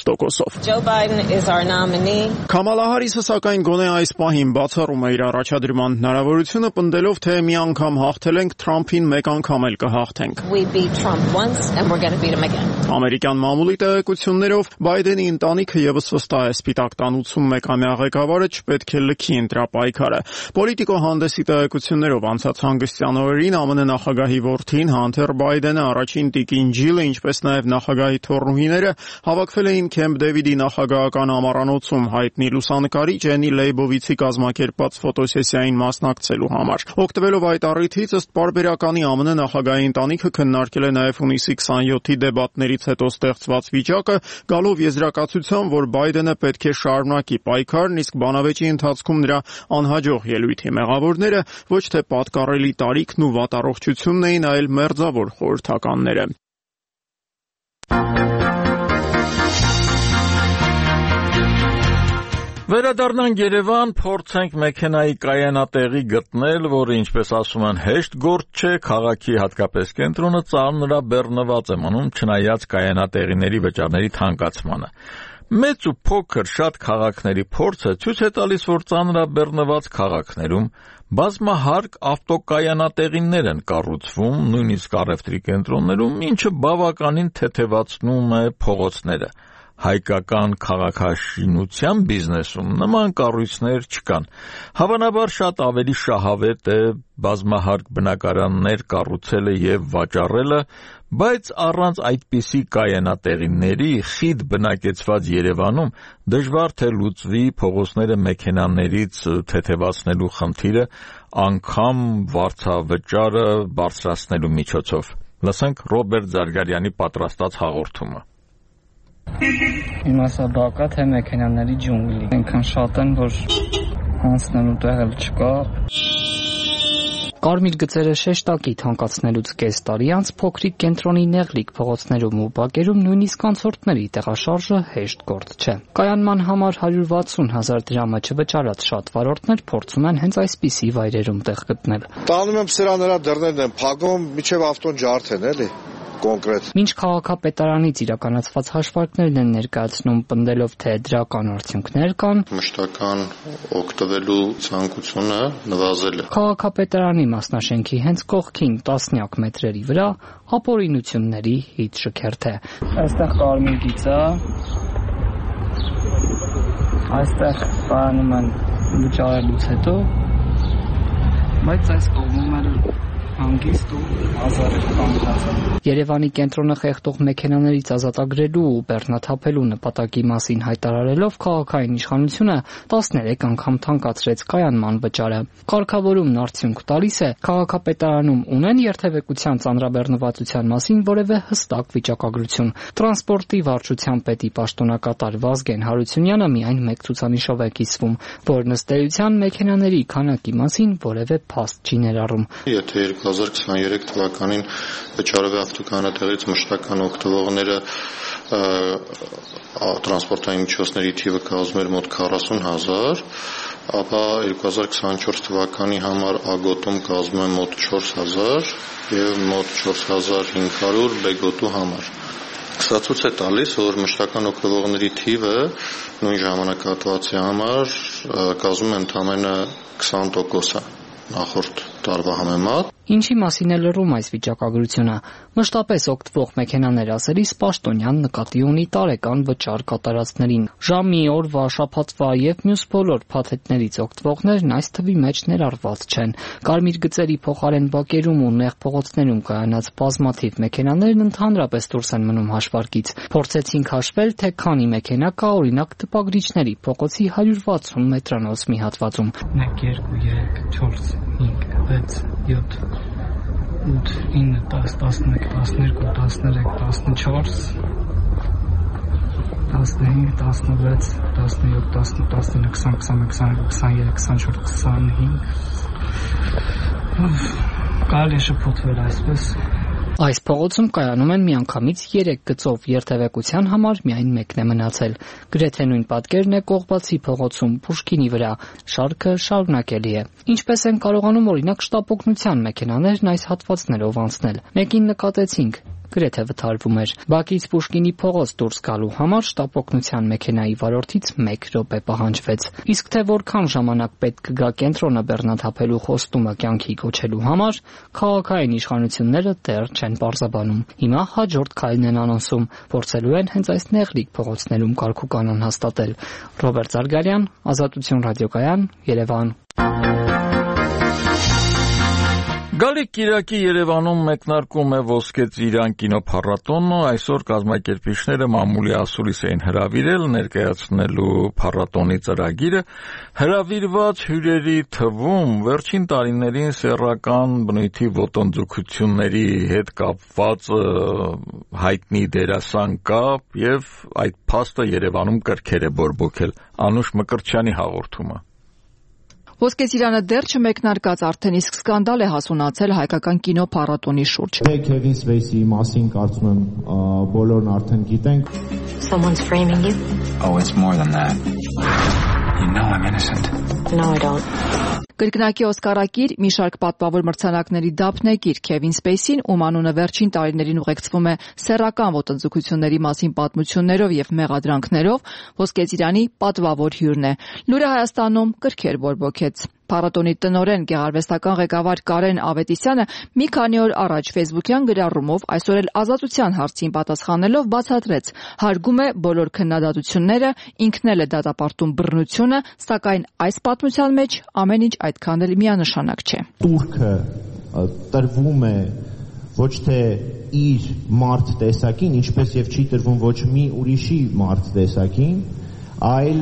4%-ով։ Քամալա Հարիսը սակայն գոնե այս պահին բացառում է իր առաջադրման հնարավորությունը, պնդելով, թե մի անգամ հաղթել ենք Թրամփին, մեկ անգամ էլ կհաղթենք։ Ամերիկյան մամուլի տեղեկություններով Բայդենի ընտանիքը եւս վստահ է Սպիտակ տան 81-ամյա ղեկավարը չպետք է լքի ընտրապայքարը։ Պոլիտիկո հանդեսի տեղեկություններով անցած հանգստյան օրերին ԱՄՆ նախագահի որդին Հանթեր Բայդենը, առաջին տիկին Ջիլը, ինչպես նաև նախագահի թոռնուհիները հավաքվել էին Քեմփ Դեվիդի նախագահական ամառանոցում հայտնի լուսանկարիչ Էնի Լեյբովիցի կազմակերպած ֆոտոսեսիային մասնակցելու համար։ Օգտվելով այդ առիթից ըստ պարբերականի ԱՄՆ նախագահի ընտանիքը քննարկել է նաև հունիսի 27-ի դեբատներից հետո ստեղծված վիճակը, գալով եզրակացության, որ Բայդենը պետք է շարունակի պայքարն, իսկ բանավեճի ընթացքում նրա անհաջող ելույթի մեղավորները ոչ թե պատկառելի տարիքն ու վատառողջությունն էին, այլ մերձավոր խորհրդականները։ Վերադառնանք Երևան, փորձենք մեքենայի կայանատեղի գտնել, որը, ինչպես ասում են, հեշտ գործ չէ, քաղաքի հատկապես կենտրոնը ծանրաբեռնված է մնում, չնայած կայանատեղիների վճարների թանկացմանը։ Մեծ ու փոքր շատ քաղաքների փորձը ցույց է տալիս, որ ծանրաբեռնված քաղաքներում բազմահարկ ավտոկայանատեղիներ են կառուցվում, նույնիսկ առևտրի կենտրոններում, ինչը բավականին թեթևացնում է փողոցները։ Հայկական քաղաքաշինության բիզնեսում նման կառույցներ չկան։ Հավանաբար շատ ավելի շահավետ է բազմահարկ բնակարաններ կառուցելը եւ վաճառելը, բայց առանց այդպիսի կայանատեղիների խիտ բնակեցված Երևանում դժվար թե լուծվի փողոցները մեքենաներից թեթևացնելու խնդիրը, անգամ վարձավճարը բարձրացնելու միջոցով։ Լսենք Ռոբերտ Զարգարյանի պատրաստած հաղորդումը։ Իմասաբակա թե մեքենաների ջունգլի։ Այնքան շատ են, որ հանցնելու տեղ էլ չկա։ Կարմիր գծերը շեշտակի թանկացնելուց կես տարի անց փոքրիկ կենտրոնի նեղլիկ փողոցներում ու բակերում նույնիսկ անցորդների տեղաշարժը հեշտ գործ չէ։ Կայանման համար 160,000 դրամը չվճարած շատ վարորդներ փորձում են հենց այսպիսի վայրերում տեղ գտնել։ Տանում եմ սրան նրա դռներն են փակում, միջև ավտոն ջարդեն, էլի։ Կոնկրետ։ Մինչ քաղաքապետարանից իրականացված հաշվարկներն են ներկայացնում, պնդելով, թե դրական արդյունքներ կան, մշտական օգտվելու ցանկությունը նվազել է։ Քաղաքապետարանի մասնաշենքի հենց կողքին տասնյակ մետրերի վրա ապօրինությունների հիթ շքերթ է։ Այստեղ կարմիր գիծ է։ Այստեղ պարանում են վճարելուց հետո, բայց այս կողմում էլ հանգիստ ու ազատ կանգնած։ Երևանի կենտրոնը խեղդող մեքենաներից ազատագրելու ու բեռնաթափելու նպատակի մասին հայտարարելով քաղաքային իշխանությունը 13 անգամ թանկացրեց կայանման վճարը։ Կարգավորումն արդյունք տալիս է, քաղաքապետարանում ունեն երթևեկության ծանրաբեռնվածության մասին որևէ հստակ վիճակագրություն։ Տրանսպորտի վարչության պետի պաշտոնակատար Վազգեն Հարությունյանը միայն մեկ ցուցանիշով է կիսվում, որն ըստ էության մեքենաների քանակի մասին որևէ փաստ չի ներառում։ Եթե 2023 թվականին Վճարովի ավտոկանատեղից մշտական օգտվողները տրանսպորտային միջոցների թիվը կազմում էր մոտ 40,000, ապա 2024 թվականի համար ագոտում կազմում է մոտ 4,000 եւ մոտ 4,500 բեգոտու համար։ Սա ցույց է տալիս, որ մշտական օգտվողների թիվը նույն ժամանակահատվածի համար կազմում է ընդամենը 20% նախորդ տարվա համեմատ։ Ինչի մասին է լրում այս վիճակագրությունը։ Մշտապես օգտվող մեքենաներ ասելիս պաշտոնյան նկատի ունի տարեկան վճար կատարածներին։ Ժամի, օրվա, շաբաթվա եւ մյուս բոլոր փաթեթներից օգտվողներն այս թվի մեջ ներառված չեն։ Կարմիր գծերի փոխարեն բակերում ու նեղ փողոցներում կայանած բազմաթիվ մեքենաներն ընդհանրապես դուրս են մնում հաշվարկից։ Փորձեցինք հաշվել, թե քանի մեքենա կա օրինակ տպագրիչների փողոցի 160 մետրանոց մի հատվածում։ 1 2 3 4 5 6 7 8 9 10 11 12 13 14 15 16 17 18 19 20 21 22 23 24 25 կարելի է շփոթվել այսպես։ Այս փողոցում կայանում են միանգամից 3 գծով, երթևեկության համար միայն մեկն է մնացել։ Գրեթե նույն պատկերն է Կողբացի փողոցում Պուշկինի վրա։ Շարքը շարունակելի է։ Ինչպես են կարողանում օրինակ շտապօգնության մեքենաներն այս հատվածներով անցնել։ Մեկին նկատեցինք, գրեթե վթարվում էր։ Բակից Պուշկինի փողոց դուրս գալու համար շտապօգնության մեքենայի վարորդից 1 րոպե պահանջվեց։ Իսկ թե որքան ժամանակ պետք կգա կենտրոնը բեռնաթափելու խոստումը կյանքի կոչելու համար, քաղաքային իշխանությունները դեռ չեն պարզաբանում։ Հիմա հաջորդ քայլն են անոնսում, փորձելու են հենց այս նեղլիկ փողոցներում կարգուկանոն հաստատել։ Ռոբերտ Զարգարյան, Ազատություն ռադիոկայան, Երևան։ Գալիք Կիրակի Երևանում մեկնարկում է Ոսկե Ծիրան կինոփառատոնը, այսօր կազմակերպիչները մամուլի ասուլիս էին հրավիրել ներկայացնելու փառատոնի ծրագիրը, հրավիրված հյուրերի թվում վերջին տարիներին սեռական բնույթի ոտնձգությունների հետ կապված հայտնի դերասան կա եւ այդ փաստը Երևանում կրքեր է բորբոքել։ Անուշ Մկրտչյանի հաղորդումը։ Ոսկե Ծիրանը դեռ չմեկնարկած արդեն իսկ սկանդալ է հասունացել հայկական կինոփառատոնի շուրջ։ Քևին Սպեյսի մասին կարծում եմ բոլորն արդեն գիտենք։ Someone's framing you? Oh, it's more than that. You know I'm innocent. No, I don't. Կրկնակի Օսկարակիր մի շարք պատվավոր մրցանակների դափնեկիր Քևին Սպեյսին, ում անունը վերջին տարիներին ուղեկցվում է սեռական ոտնձգությունների մասին պատմություններով եւ մեղադրանքներով, Ոսկե Ծիրանի պատվավոր հյուրն է։ Լուրը Հայաստանում կրքեր բորբոքեց։ Փառատոնի տնօրեն գեղարվեստական ղեկավար Կարեն Ավետիսյանը մի քանի օր առաջ Facebook-յան գրառումով այսօր էլ Ազատության հարցին պատասխանելով բացատրեց, հարգում է բոլոր քննադատությունները, ինքն էլ է դատապարտում բռնությունը, սակայն այս պատմության մեջ ամեն ինչ այդքան էլ միանշանակ չէ։ Турքը տրվում է ոչ թե իր մարդ տեսակին, ինչպես եւ չի տրվում ոչ մի ուրիշի մարդ տեսակին, այլ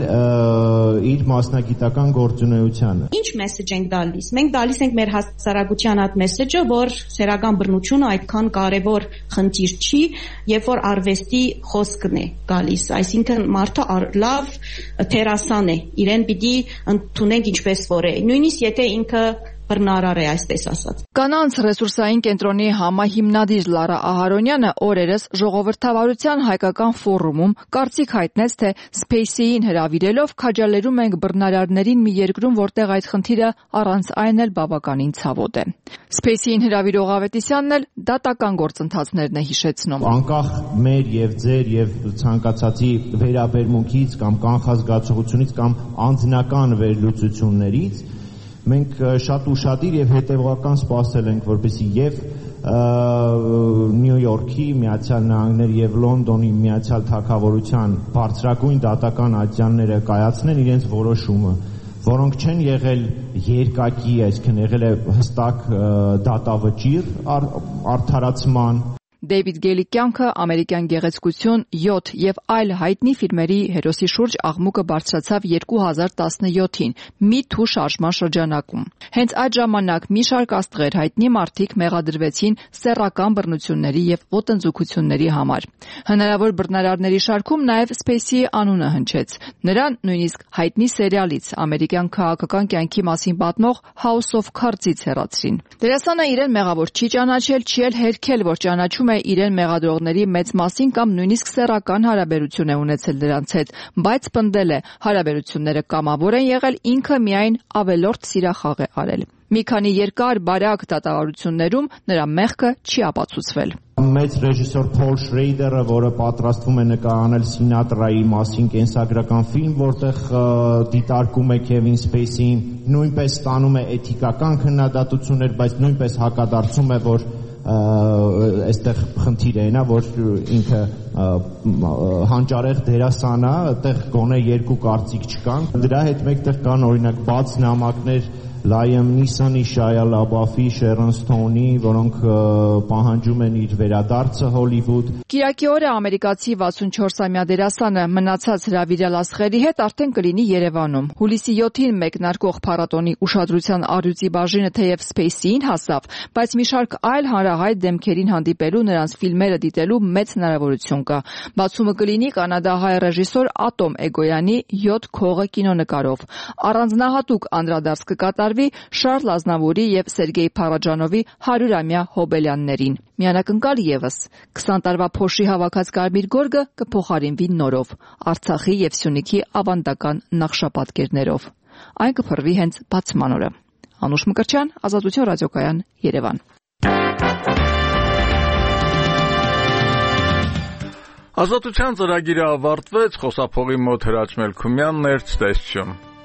իր մասնագիտական գործունեությանը։ Ինչ մեսեջ ենք տալիս։ Մենք տալիս ենք մեր հասարակության այդ մեսեջը, որ սեռական բռնությունը այդքան կարևոր խնդիր չի, երբ որ արվեստի խոսքն է գալիս, այսինքն մարդը լավ դերասան է, իրեն պիտի ընդունենք ինչպես որ է, նույնիսկ եթե ինքը բռնարար է, այսպես ասած։ Կանանց ռեսուրսային կենտրոնի համահիմնադիր Լարա Ահարոնյանը օրերս ժողովրդավարության հայկական ֆորումում կարծիք հայտնեց, թե Սպեյսիին հրավիրելով քաջալերում ենք բռնարարներին մի երկրում, որտեղ այդ խնդիրը առանց այն էլ բավականին ցավոտ է։ Սպեյսիին հրավիրող Ավետիսյանն էլ դատական գործընթացներն է հիշեցնում։ Անկախ մեր եւ ձեր եւ ցանկացածի վերաբերմունքից կամ կանխազգացողությունից կամ անձնական վերլուծություններից մենք շատ ուշադիր եւ հետեւողական սպասել ենք, որպեսզի եւ Նյու Յորքի, Միացյալ Նահանգների եւ Լոնդոնի Միացյալ Թագավորության բարձրագույն դատական ատյանները կայացնեն իրենց որոշումը, որոնք չեն եղել երկակի, այսինքն եղել է հստակ դատավճիռ արդարացման։ Դեյվիդ Գեյլի կյանքը, ամերիկյան գեղեցկություն, 7 եւ այլ հայտնի ֆիլմերի հերոսի շուրջ աղմուկը բարձրացավ 2017-ին Me Too շարժման շրջանակում։ Հենց այդ ժամանակ մի շարք աստղեր հայտնի մարդիկ մեղադրվեցին սեռական բռնությունների եւ ոտնձգությունների համար։ Հնարավոր բռնարարների շարքում նաեւ Սպեյսիի անունը հնչեց։ Նրան նույնիսկ հայտնի սերիալից ամերիկյան քաղաքական կյանքի մասին պատմող House of Cards-ից հեռացրին։ Դերասանը իրեն մեղավոր չի ճանաչել, չի էլ հերքել, որ ճանաչում է իրեն մեղադրողների մեծ մասին կամ նույնիսկ սեռական հարաբերություն է ունեցել նրանց հետ, բայց պնդել է, հարաբերությունները կամավոր են եղել, ինքը միայն ավելորդ սիրախաղ է արել։ Մի քանի երկար բարակ դատավարություններում նրա մեղքը չի ապացուցվել։ Մեծ ռեժիսոր Փոլ Շրեյդերը, որը պատրաստվում է նկարահանել Սինատրայի մասին կենսագրական ֆիլմ, որտեղ դիտարկում է Քևին Սպեյսին, նույնպես ստանում է էթիկական քննադատություններ, բայց նույնպես հակադարձում է, որ այստեղ խնդիրը այն է, որ ինքը հանճարեղ դերասան է, այդտեղ գոնե երկու կարծիք չկան։ Դրա հետ մեկտեղ կան օրինակ բաց նամակներ Լայեմ Նիսոնի, Շայա Լաբաֆի, Շերոն Սթոնի, որոնք պահանջում են իր վերադարձը Հոլիվուդ։ Կիրակի օրը ամերիկացի 64-ամյա դերասանը մնացած հրավիրյալ աստղերի հետ արդեն կլինի Երևանում։ Հուլիսի 7-ին մեկնարկող փառատոնի ուշադրության առյուծի բաժինը թեև Սպեյսիին հասավ, բայց մի շարք այլ հանրահայտ դեմքերին հանդիպելու, նրանց ֆիլմերը դիտելու մեծ հնարավորություն կա։ Բացումը կլինի կանադահայ ռեժիսոր Ատոմ Էգոյանի 7 քողը կինոնկարով։ Առանձնահատուկ անդրադարձ կկատարվի Շարլ Ազնավուրի եւ Սերգեյ Փարաջանովի 100-ամյա հոբելյաններին։ Միանակնկալ եւս 20 տարվա փոշի հավաքած կարմիր գորգը կփոխարինվի նորով Արցախի եւ Սյունիքի ավանդական նախշապատկերներով։ Այն կփռվի հենց բացման օրը։ Անուշ Մկրտչյան, Ազատություն ռադիոկայան, Երևան։ Ազատության ծրագիրը ավարտվեց, խոսափողի մոտ Հրաչ Մելքումյանն էր, ցտեսություն։